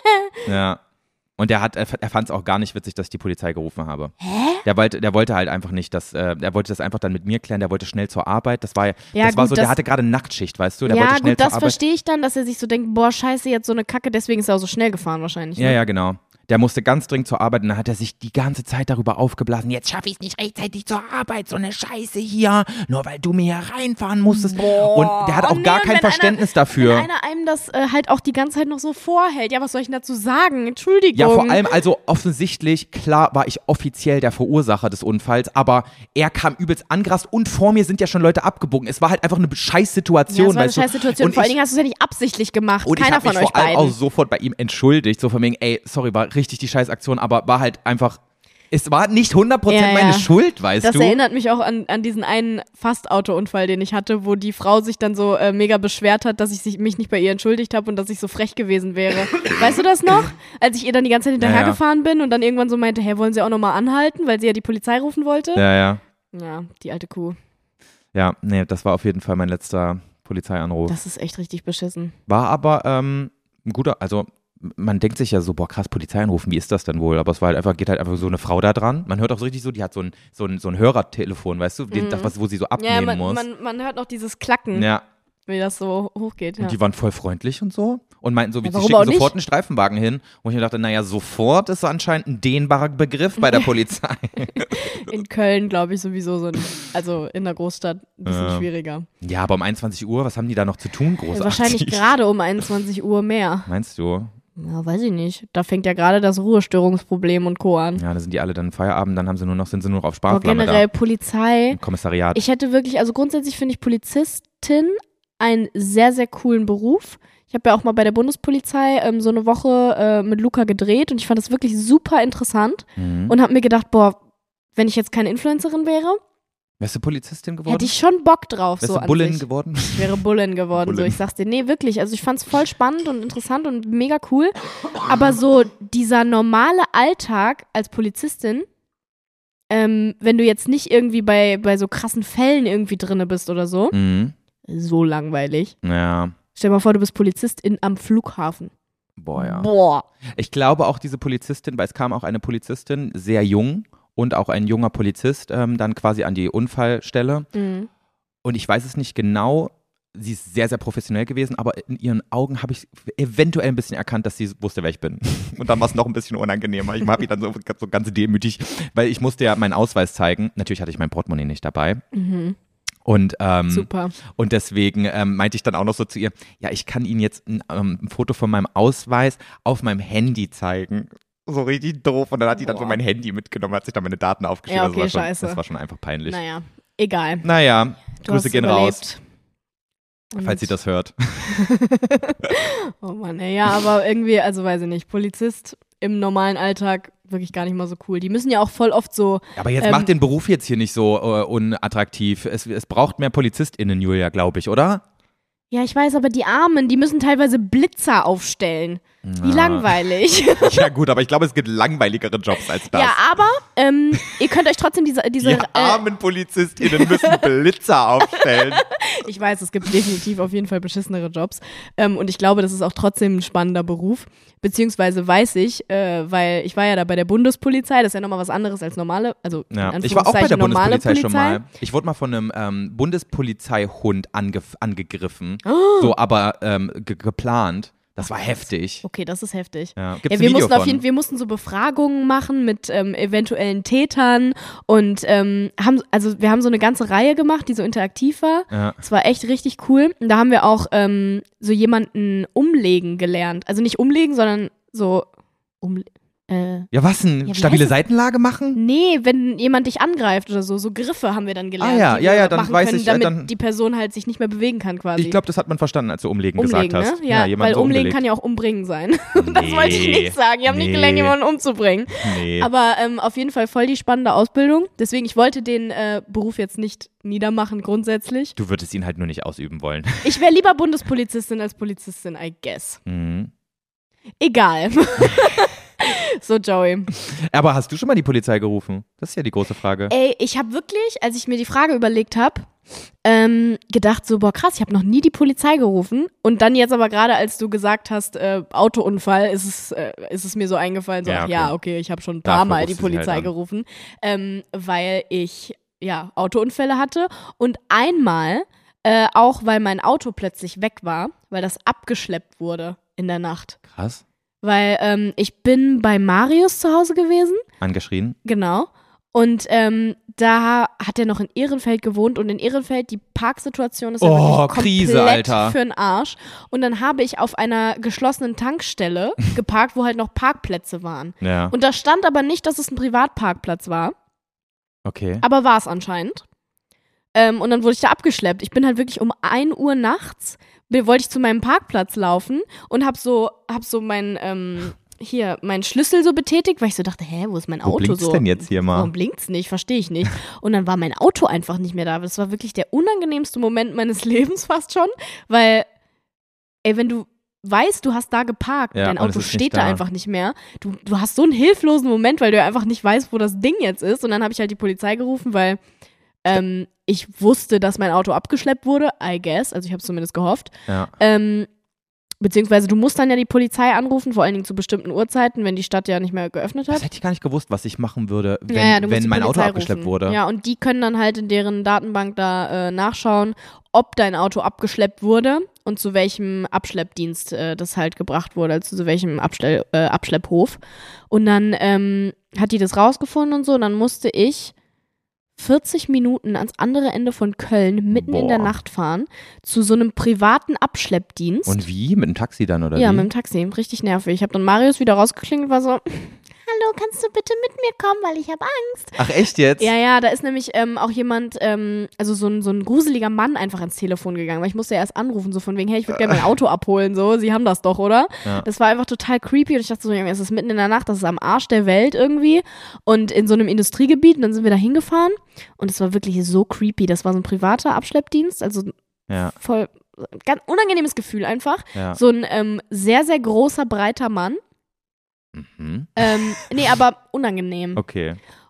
Ja. Und der hat, er fand es auch gar nicht witzig, dass ich die Polizei gerufen habe. Hä? Der wollte, der wollte halt einfach nicht, dass, äh, der wollte das einfach dann mit mir klären, der wollte schnell zur Arbeit. Das war, Ja, das war gut, so, das- der hatte gerade Nachtschicht, weißt du? Der ja wollte schnell gut, das zur Arbeit. verstehe ich dann, dass er sich so denkt, boah, scheiße, jetzt so eine Kacke, deswegen ist er auch so schnell gefahren wahrscheinlich. Ja, ne? ja, genau. Der musste ganz dringend zur Arbeit und dann hat er sich die ganze Zeit darüber aufgeblasen, jetzt schaffe ich es nicht rechtzeitig zur Arbeit, so eine Scheiße hier, nur weil du mir hier reinfahren musstest. Boah. Und der hat auch Oh nee, gar und kein wenn Verständnis einer, dafür. Wenn einer einem das äh, halt auch die ganze Zeit noch so vorhält, ja, was soll ich denn dazu sagen? Entschuldigung. Ja, vor allem, also offensichtlich, klar war ich offiziell der Verursacher des Unfalls, aber er kam übelst angerast und vor mir sind ja schon Leute abgebogen. Es war halt einfach eine Scheißsituation, ja, das war eine weißt du? scheiß Situation. Und vor allen ich- Dingen hast du es ja nicht absichtlich gemacht. Und Keiner ich habe von mich euch vor allem beiden. auch sofort bei ihm entschuldigt, so von wegen, ey, sorry, war richtig die Scheißaktion, aber war halt einfach, es war nicht hundert Prozent Ja, ja. meine Schuld, weißt Das du? erinnert mich auch an, an diesen einen Fast-Autounfall, den ich hatte, wo die Frau sich dann so äh, mega beschwert hat, dass ich sich, mich nicht bei ihr entschuldigt habe und dass ich so frech gewesen wäre. Weißt du das noch? Als ich ihr dann die ganze Zeit hinterhergefahren bin und dann irgendwann so meinte, hey, wollen Sie auch nochmal anhalten, weil sie ja die Polizei rufen wollte? Ja, ja. Ja, die alte Kuh. Ja, nee, das war auf jeden Fall mein letzter Polizeianruf. Das ist echt richtig beschissen. War aber ähm, ein guter, also man denkt sich ja so, boah krass, Polizei anrufen, wie ist das denn wohl? Aber es war halt einfach, geht halt einfach so eine Frau da dran. Man hört auch so richtig so, die hat so ein, so ein, so ein Hörertelefon, weißt du, den, Mhm. das, was, wo sie so Ja, abnehmen man, muss. man, man hört noch dieses Klacken, Ja, wie das so hochgeht. Ja. und die waren voll freundlich und so. Und meinten so, wie Ja, sie warum schicken auch nicht? sofort einen Streifenwagen hin. Und ich mir dachte, naja, sofort ist anscheinend ein dehnbarer Begriff bei der Polizei. In Köln, glaube ich, sowieso so ein, also in der Großstadt ein bisschen Ja. schwieriger. Ja, aber um einundzwanzig Uhr, was haben die da noch zu tun, großartig? Wahrscheinlich gerade um einundzwanzig Uhr mehr. Meinst du? Ja, weiß ich nicht. Da fängt ja gerade das Ruhestörungsproblem und Co. an. Ja, da sind die alle dann im Feierabend, dann haben sie nur noch, sind sie nur noch auf Aber Sparflamme generell da. Polizei. Im Kommissariat. Ich hätte wirklich, also grundsätzlich finde ich Polizistin einen sehr, sehr coolen Beruf. Ich habe ja auch mal bei der Bundespolizei ähm, so eine Woche äh, mit Luca gedreht und ich fand das wirklich super interessant mhm. und habe mir gedacht, boah, wenn ich jetzt keine Influencerin wäre, Wärst du Polizistin geworden? hätte ich schon Bock drauf. Wärst so du an Bullin sich. geworden? Ich wäre Bullin geworden, so Bullin. ich sag's dir. Nee, wirklich. Also ich fand's voll spannend und interessant und mega cool. Aber so dieser normale Alltag als Polizistin, ähm, wenn du jetzt nicht irgendwie bei, bei so krassen Fällen irgendwie drinne bist oder so, Mhm. so langweilig. Ja. Stell dir mal vor, du bist Polizistin am Flughafen. Boah, ja. Boah. Ich glaube auch diese Polizistin, weil es kam auch eine Polizistin, sehr jung und auch ein junger Polizist ähm, dann quasi an die Unfallstelle. Mhm. Und ich weiß es nicht genau, sie ist sehr, sehr professionell gewesen, aber in ihren Augen habe ich eventuell ein bisschen erkannt, dass sie wusste, wer ich bin. Und dann war es noch ein bisschen unangenehmer. Ich war dann so, so ganz demütig, weil ich musste ja meinen Ausweis zeigen. Natürlich hatte ich mein Portemonnaie nicht dabei. Mhm. Und, ähm, Super. Und deswegen ähm, meinte ich dann auch noch so zu ihr, ja, ich kann Ihnen jetzt ein, ähm, ein Foto von meinem Ausweis auf meinem Handy zeigen. So richtig doof. Und dann hat die dann so mein Handy mitgenommen, hat sich dann meine Daten aufgeschrieben. Ja, okay, das, war schon, scheiße. das war schon einfach peinlich. Naja, egal. Naja, Du Grüße hast gehen überlebt. raus, Und falls sie das hört. oh Mann, ey, ja, aber irgendwie, also weiß ich nicht, Polizist im normalen Alltag wirklich gar nicht mal so cool. Die müssen ja auch voll oft so. Aber jetzt ähm, macht den Beruf jetzt hier nicht so äh, unattraktiv. Es, es braucht mehr PolizistInnen, Julia, glaube ich, oder? Ja, ich weiß, aber die Armen, die müssen teilweise Blitzer aufstellen. Wie Ja. langweilig. Ja gut, aber ich glaube, es gibt langweiligere Jobs als das. Ja, aber ähm, ihr könnt euch trotzdem diese, diese Die äh, armen PolizistInnen müssen Blitzer aufstellen. ich weiß, es gibt definitiv auf jeden Fall beschissenere Jobs. Ähm, und ich glaube, das ist auch trotzdem ein spannender Beruf. Beziehungsweise weiß ich, äh, weil ich war ja da bei der Bundespolizei, das ist ja nochmal was anderes als normale, also Ja. in Ich war auch bei der normale Bundespolizei schon Polizei. mal. Ich wurde mal von einem ähm, Bundespolizeihund ange angegriffen. Oh. So, aber ähm, ge geplant. Das war heftig. Okay, das ist heftig. Ja. Gibt's Ja, ein wir Video mussten auf von? jeden, wir mussten so Befragungen machen mit ähm, eventuellen Tätern und ähm, haben, also wir haben so eine ganze Reihe gemacht, die so interaktiv war. Ja. Das war echt richtig cool. Und da haben wir auch ähm, so jemanden umlegen gelernt. Also nicht umlegen, sondern so um, äh, Ja, was denn? Ja, wie Stabile heißt es? Seitenlage machen? nee, wenn jemand dich angreift oder so, so Griffe haben wir dann gelernt. Ah ja, die ja, wir ja, dann machen weiß können, ich, äh, damit dann- die Person halt sich nicht mehr bewegen kann quasi. Ich glaube, das hat man verstanden, als du umlegen, Umlegen, gesagt hast. ne? Ja, jemand weil so umlegen umgelegt. kann ja auch umbringen sein. Das wollte ich Nee. nicht sagen. Ich habe nicht Nee. gelernt, jemanden umzubringen. Nee. Aber ähm, auf jeden Fall voll die spannende Ausbildung. Deswegen, ich wollte den äh, Beruf jetzt nicht niedermachen grundsätzlich. Du würdest ihn halt nur nicht ausüben wollen. Ich wäre lieber Bundespolizistin als Polizistin, I guess. Mhm. Egal. So, Joey. Aber hast du schon mal die Polizei gerufen? Das ist ja die große Frage. Ey, ich habe wirklich, als ich mir die Frage überlegt habe, ähm, gedacht so, boah krass, ich habe noch nie die Polizei gerufen. Und dann jetzt aber gerade, als du gesagt hast, äh, Autounfall, ist es, äh, ist es mir so eingefallen, so, Ja, ach okay. ja, okay, ich habe schon ein paar Dafür Mal die rufst du sie Polizei halt an. gerufen, ähm, weil ich, ja, Autounfälle hatte. Und einmal, äh, auch weil mein Auto plötzlich weg war, weil das abgeschleppt wurde in der Nacht. Krass. Weil ähm, ich bin bei Marius zu Hause gewesen. Angeschrien. Genau. Und ähm, da hat er noch in Ehrenfeld gewohnt und in Ehrenfeld, die Parksituation ist ja Oh, wirklich Krise, komplett Alter. für den Arsch. Und dann habe ich auf einer geschlossenen Tankstelle geparkt, wo halt noch Parkplätze waren. Ja. Und da stand aber nicht, dass es ein Privatparkplatz war, Okay. aber war es anscheinend. Ähm, und dann wurde ich da abgeschleppt. Ich bin halt wirklich um ein Uhr nachts, bin, wollte ich zu meinem Parkplatz laufen und hab so, hab so mein, ähm, hier, meinen Schlüssel so betätigt, weil ich so dachte, hä, wo ist mein Wo Auto blinkt's so? denn jetzt hier mal? Warum blinkt's nicht? Verstehe ich nicht. Und dann war mein Auto einfach nicht mehr da. Das war wirklich der unangenehmste Moment meines Lebens fast schon, weil, ey, wenn du weißt, du hast da geparkt, Ja, dein und es Auto ist nicht steht da da. einfach nicht mehr. Du, du hast so einen hilflosen Moment, weil du ja einfach nicht weißt, wo das Ding jetzt ist. Und dann habe ich halt die Polizei gerufen, weil ähm, ich wusste, dass mein Auto abgeschleppt wurde, I guess. Also ich habe es zumindest gehofft. Ja. Ähm, beziehungsweise du musst dann ja die Polizei anrufen, vor allen Dingen zu bestimmten Uhrzeiten, wenn die Stadt ja nicht mehr geöffnet hat. Das hätte ich gar nicht gewusst, was ich machen würde, wenn, ja, ja, du musst wenn die mein Auto Polizei abgeschleppt rufen. wurde. Ja, und die können dann halt in deren Datenbank da äh, nachschauen, ob dein Auto abgeschleppt wurde und zu welchem Abschleppdienst äh, das halt gebracht wurde, also zu welchem Abstell, äh, Abschlepphof. Und dann ähm, hat die das rausgefunden und so, und dann musste ich vierzig Minuten ans andere Ende von Köln mitten in der Boah. Nacht fahren zu so einem privaten Abschleppdienst. Und wie? Mit dem Taxi dann, oder Ja, wie? mit dem Taxi. Richtig nervig. Ich habe dann Marius wieder rausgeklingelt und war so, hallo, kannst du bitte mit mir kommen, weil ich habe Angst. Ach, echt jetzt? Ja, ja, da ist nämlich ähm, auch jemand, ähm, also so ein, so ein gruseliger Mann einfach ans Telefon gegangen, weil ich musste ja erst anrufen, so von wegen, hey, ich würde gerne mein Auto abholen, so, sie haben das doch, oder? Ja. Das war einfach total creepy und ich dachte so, Junge, es ist mitten in der Nacht, das ist am Arsch der Welt irgendwie und in so einem Industriegebiet und dann sind wir da hingefahren und es war wirklich so creepy, das war so ein privater Abschleppdienst, also Ja, voll, ganz unangenehmes Gefühl einfach, ja. so ein ähm, sehr, sehr großer, breiter Mann, Mhm. ähm, nee, aber unangenehm. Okay.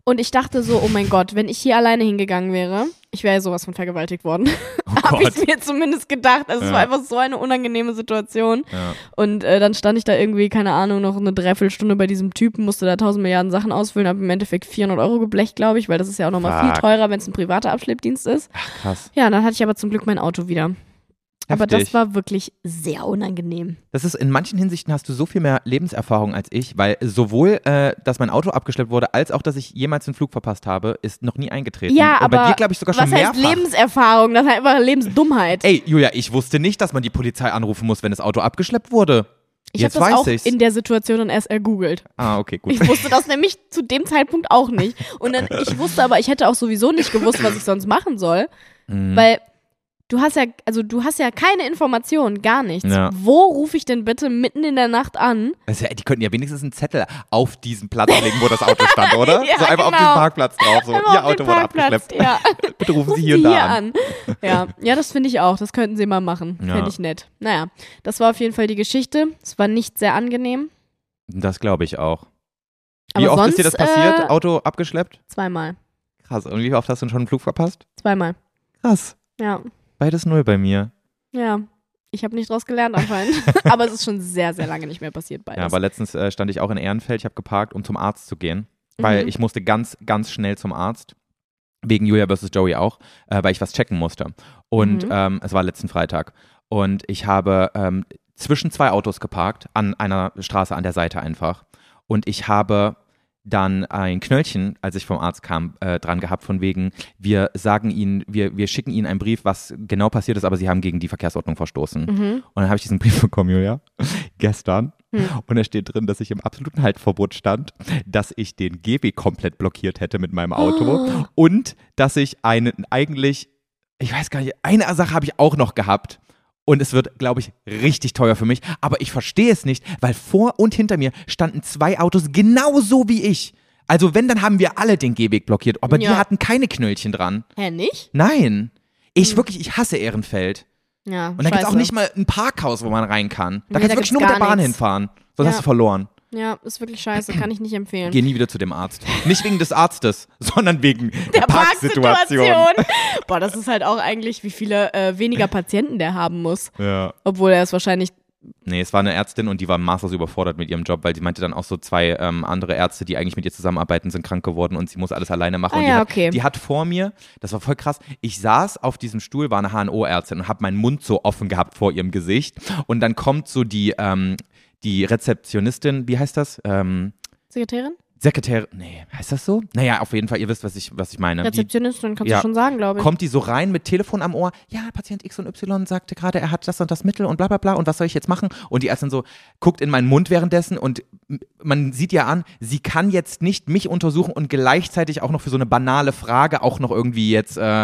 Und ich dachte so, oh mein Gott, wenn ich hier alleine hingegangen wäre, ich wäre ja sowas von vergewaltigt worden. Oh Habe ich Gott. mir zumindest gedacht. Also es Ja. war einfach so eine unangenehme Situation. Ja. Und äh, dann stand ich da irgendwie, keine Ahnung, noch eine Dreiviertelstunde bei diesem Typen, musste da tausend Milliarden Sachen ausfüllen, habe im Endeffekt vierhundert Euro geblecht, glaube ich, weil das ist ja auch nochmal viel Fuck. teurer, wenn es ein privater Abschleppdienst ist. Ach, krass. Ja, dann hatte ich aber zum Glück mein Auto wieder. Aber Heftig. das war wirklich sehr unangenehm. Das ist, in manchen Hinsichten hast du so viel mehr Lebenserfahrung als ich, weil sowohl, äh, dass mein Auto abgeschleppt wurde, als auch, dass ich jemals einen Flug verpasst habe, ist noch nie eingetreten. Ja, Und aber bei dir, glaube ich, sogar schon was mehrfach. heißt Lebenserfahrung? Das ist einfach Lebensdummheit. Ey, Julia, ich wusste nicht, dass man die Polizei anrufen muss, wenn das Auto abgeschleppt wurde. ich habe Jetzt das weiß auch ich's. in der Situation dann erst ergoogelt. Ah, okay, gut. Ich wusste das nämlich zu dem Zeitpunkt auch nicht. Und dann, ich wusste aber, ich hätte auch sowieso nicht gewusst, was ich sonst machen soll. Mhm. Weil du hast ja, also du hast ja keine Informationen, gar nichts. Ja. Wo rufe ich denn bitte mitten in der Nacht an? Also, die könnten ja wenigstens einen Zettel auf diesen Platz legen, wo das Auto stand, oder? Ja, so einfach auf genau. diesen Parkplatz drauf. So, Einfach Ihr auf Auto den wurde Parkplatz, abgeschleppt. Ja. Bitte rufen Sie Rufen hier und da an. an. Ja, ja, das finde ich auch. Das könnten sie mal machen. Ja. Fände ich nett. Naja, das war auf jeden Fall die Geschichte. Es war nicht sehr angenehm. Das glaube ich auch. Aber Wie oft sonst, ist dir das passiert? Äh, Auto abgeschleppt? zweimal. Krass. Und wie oft hast du schon einen Flug verpasst? Zweimal. Krass. Ja. Beides null bei mir. Ja. Ich habe nicht draus gelernt anscheinend. Aber es ist schon sehr, sehr lange nicht mehr passiert beides. Ja, aber letztens äh, stand ich auch in Ehrenfeld. Ich habe geparkt, um zum Arzt zu gehen. Weil Mhm. ich musste ganz, ganz schnell zum Arzt. Wegen Julia versus Joey auch. Äh, weil ich was checken musste. Und Mhm. ähm, es war letzten Freitag. Und ich habe ähm, zwischen zwei Autos geparkt. An einer Straße an der Seite einfach. Und ich habe dann ein Knöllchen, als ich vom Arzt kam, äh, dran gehabt, von wegen, wir sagen Ihnen, wir, wir schicken Ihnen einen Brief, was genau passiert ist, aber Sie haben gegen die Verkehrsordnung verstoßen. Mhm. Und dann habe ich diesen Brief bekommen, Julia, gestern. Hm. Und da steht drin, dass ich im absoluten Haltverbot stand, dass ich den Gehweg komplett blockiert hätte mit meinem Auto Oh. und dass ich einen eigentlich, ich weiß gar nicht, eine Sache habe ich auch noch gehabt. Und es wird, glaube ich, richtig teuer für mich. Aber ich verstehe es nicht, weil vor und hinter mir standen zwei Autos genauso wie ich. Also wenn, dann haben wir alle den Gehweg blockiert. Aber Ja. die hatten keine Knöllchen dran. Hä, nicht? Nein. Ich Hm. wirklich, ich hasse Ehrenfeld. Ja, Und da gibt es auch scheiße. nicht mal ein Parkhaus, wo man rein kann. Da Nee, kannst da du wirklich gibt's nur mit der gar Bahn nix. hinfahren. Sonst Ja. hast du verloren. Ja, ist wirklich scheiße. Kann ich nicht empfehlen. Geh nie wieder zu dem Arzt. Nicht wegen des Arztes, sondern wegen der, Der Parksituation. Parksituation. Boah, das ist halt auch eigentlich, wie viele äh, weniger Patienten der haben muss. Ja. Obwohl er es wahrscheinlich. Nee, es war eine Ärztin und die war maßlos überfordert mit ihrem Job, weil sie meinte dann auch so zwei ähm, andere Ärzte, die eigentlich mit ihr zusammenarbeiten, sind krank geworden und sie muss alles alleine machen. Ah und die, ja, hat, okay. die hat vor mir, das war voll krass, ich saß auf diesem Stuhl, war eine H N O-Ärztin und habe meinen Mund so offen gehabt vor ihrem Gesicht und dann kommt so die, ähm, die Rezeptionistin, wie heißt das? Ähm, Sekretärin? Sekretärin, nee, heißt das so? Naja, auf jeden Fall, ihr wisst, was ich, was ich meine. Die, Rezeptionistin, kannst Ja. du schon sagen, glaube ich. kommt die so rein mit Telefon am Ohr, ja, Patient X und Y sagte gerade, er hat das und das Mittel und bla bla bla und was soll ich jetzt machen? Und die Ärztin so, guckt in meinen Mund währenddessen und m- man sieht ja an, sie kann jetzt nicht mich untersuchen und gleichzeitig auch noch für so eine banale Frage auch noch irgendwie jetzt äh,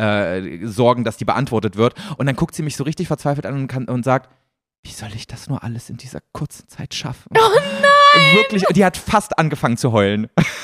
äh, sorgen, dass die beantwortet wird. Und dann guckt sie mich so richtig verzweifelt an und, kann, und sagt, wie soll ich das nur alles in dieser kurzen Zeit schaffen? Oh nein! Wirklich, die hat fast angefangen zu heulen.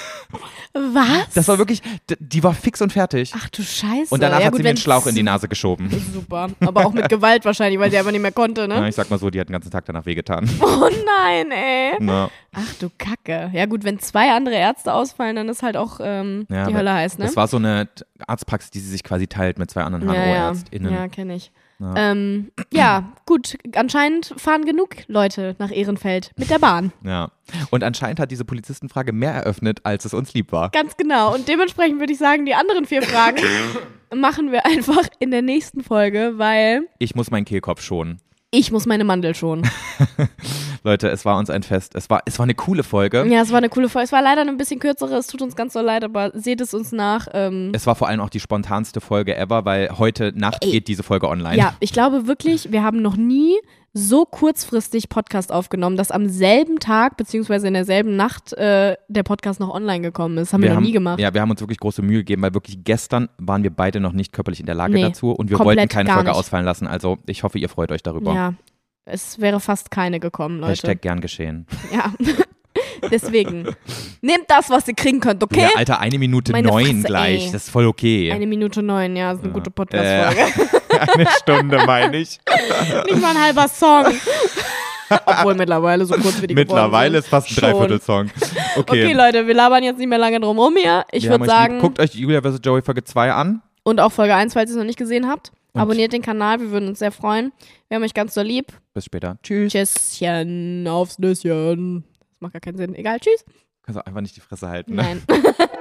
Was? Das war wirklich, d- die war fix und fertig. Ach du Scheiße. Und danach ja, hat gut, sie mir einen wenn's- Schlauch in die Nase geschoben. Super. Aber auch mit Gewalt wahrscheinlich, weil sie einfach nicht mehr konnte, Ja, ne? ich sag mal so, die hat den ganzen Tag danach wehgetan. Oh nein, ey. Na, Ach du Kacke. Ja gut, wenn zwei andere Ärzte ausfallen, dann ist halt auch ähm, ja, die aber Hölle heiß, ne? Das war so eine T- Arztpraxis, die sie sich quasi teilt mit zwei anderen ja, ja. H N O-ÄrztInnen. ja, kenne ich. Ja. Ähm, ja, gut. Anscheinend fahren genug Leute nach Ehrenfeld mit der Bahn. Ja. Und anscheinend hat diese Polizistenfrage mehr eröffnet, als es uns lieb war. Ganz genau. Und dementsprechend würde ich sagen, die anderen vier Fragen machen wir einfach in der nächsten Folge, weil Ich muss meinen Kehlkopf schonen. ich muss meine Mandel schonen. Leute, es war uns ein Fest. Es war, es war eine coole Folge. Ja, es war eine coole Folge. Es war leider ein bisschen kürzere. Es tut uns ganz so leid, aber seht es uns nach. Ähm, Es war vor allem auch die spontanste Folge ever, weil heute Nacht Ey. geht diese Folge online. ja, ich glaube wirklich, wir haben noch nie so kurzfristig Podcast aufgenommen, dass am selben Tag beziehungsweise in derselben Nacht äh, der Podcast noch online gekommen ist. Haben wir, noch haben, nie gemacht. Ja, wir haben uns wirklich große Mühe gegeben, weil wirklich gestern waren wir beide noch nicht körperlich in der Lage Nee, dazu und wir komplett wollten keine gar Folge nicht. ausfallen lassen. Also ich hoffe, ihr freut euch darüber. Ja, es wäre fast keine gekommen, Leute. Hashtag gern geschehen. Ja, deswegen. Nehmt das, was ihr kriegen könnt, okay? Ja, Alter, eine Minute Meine neun Fresse, gleich. ey. Das ist voll okay. Eine Minute neun, ja, ist eine Ja. gute Podcast-Folge. Eine Stunde, meine ich. Nicht mal ein halber Song. Obwohl mittlerweile so kurz wie die Mittlerweile ist fast ein Dreiviertelsong. Okay. Okay, Leute, wir labern jetzt nicht mehr lange drum rum hier. Ich würde sagen, lieb. Guckt euch Julia versus. Joey Folge zwei an. Und auch Folge eins, falls ihr es noch nicht gesehen habt. Und abonniert den Kanal, wir würden uns sehr freuen. Wir haben euch ganz so lieb. Bis später. Tschüss. Tschüsschen, aufs Nüsschen. Das macht gar keinen Sinn. Egal, tschüss. Kannst du einfach nicht die Fresse halten, ne? Nein.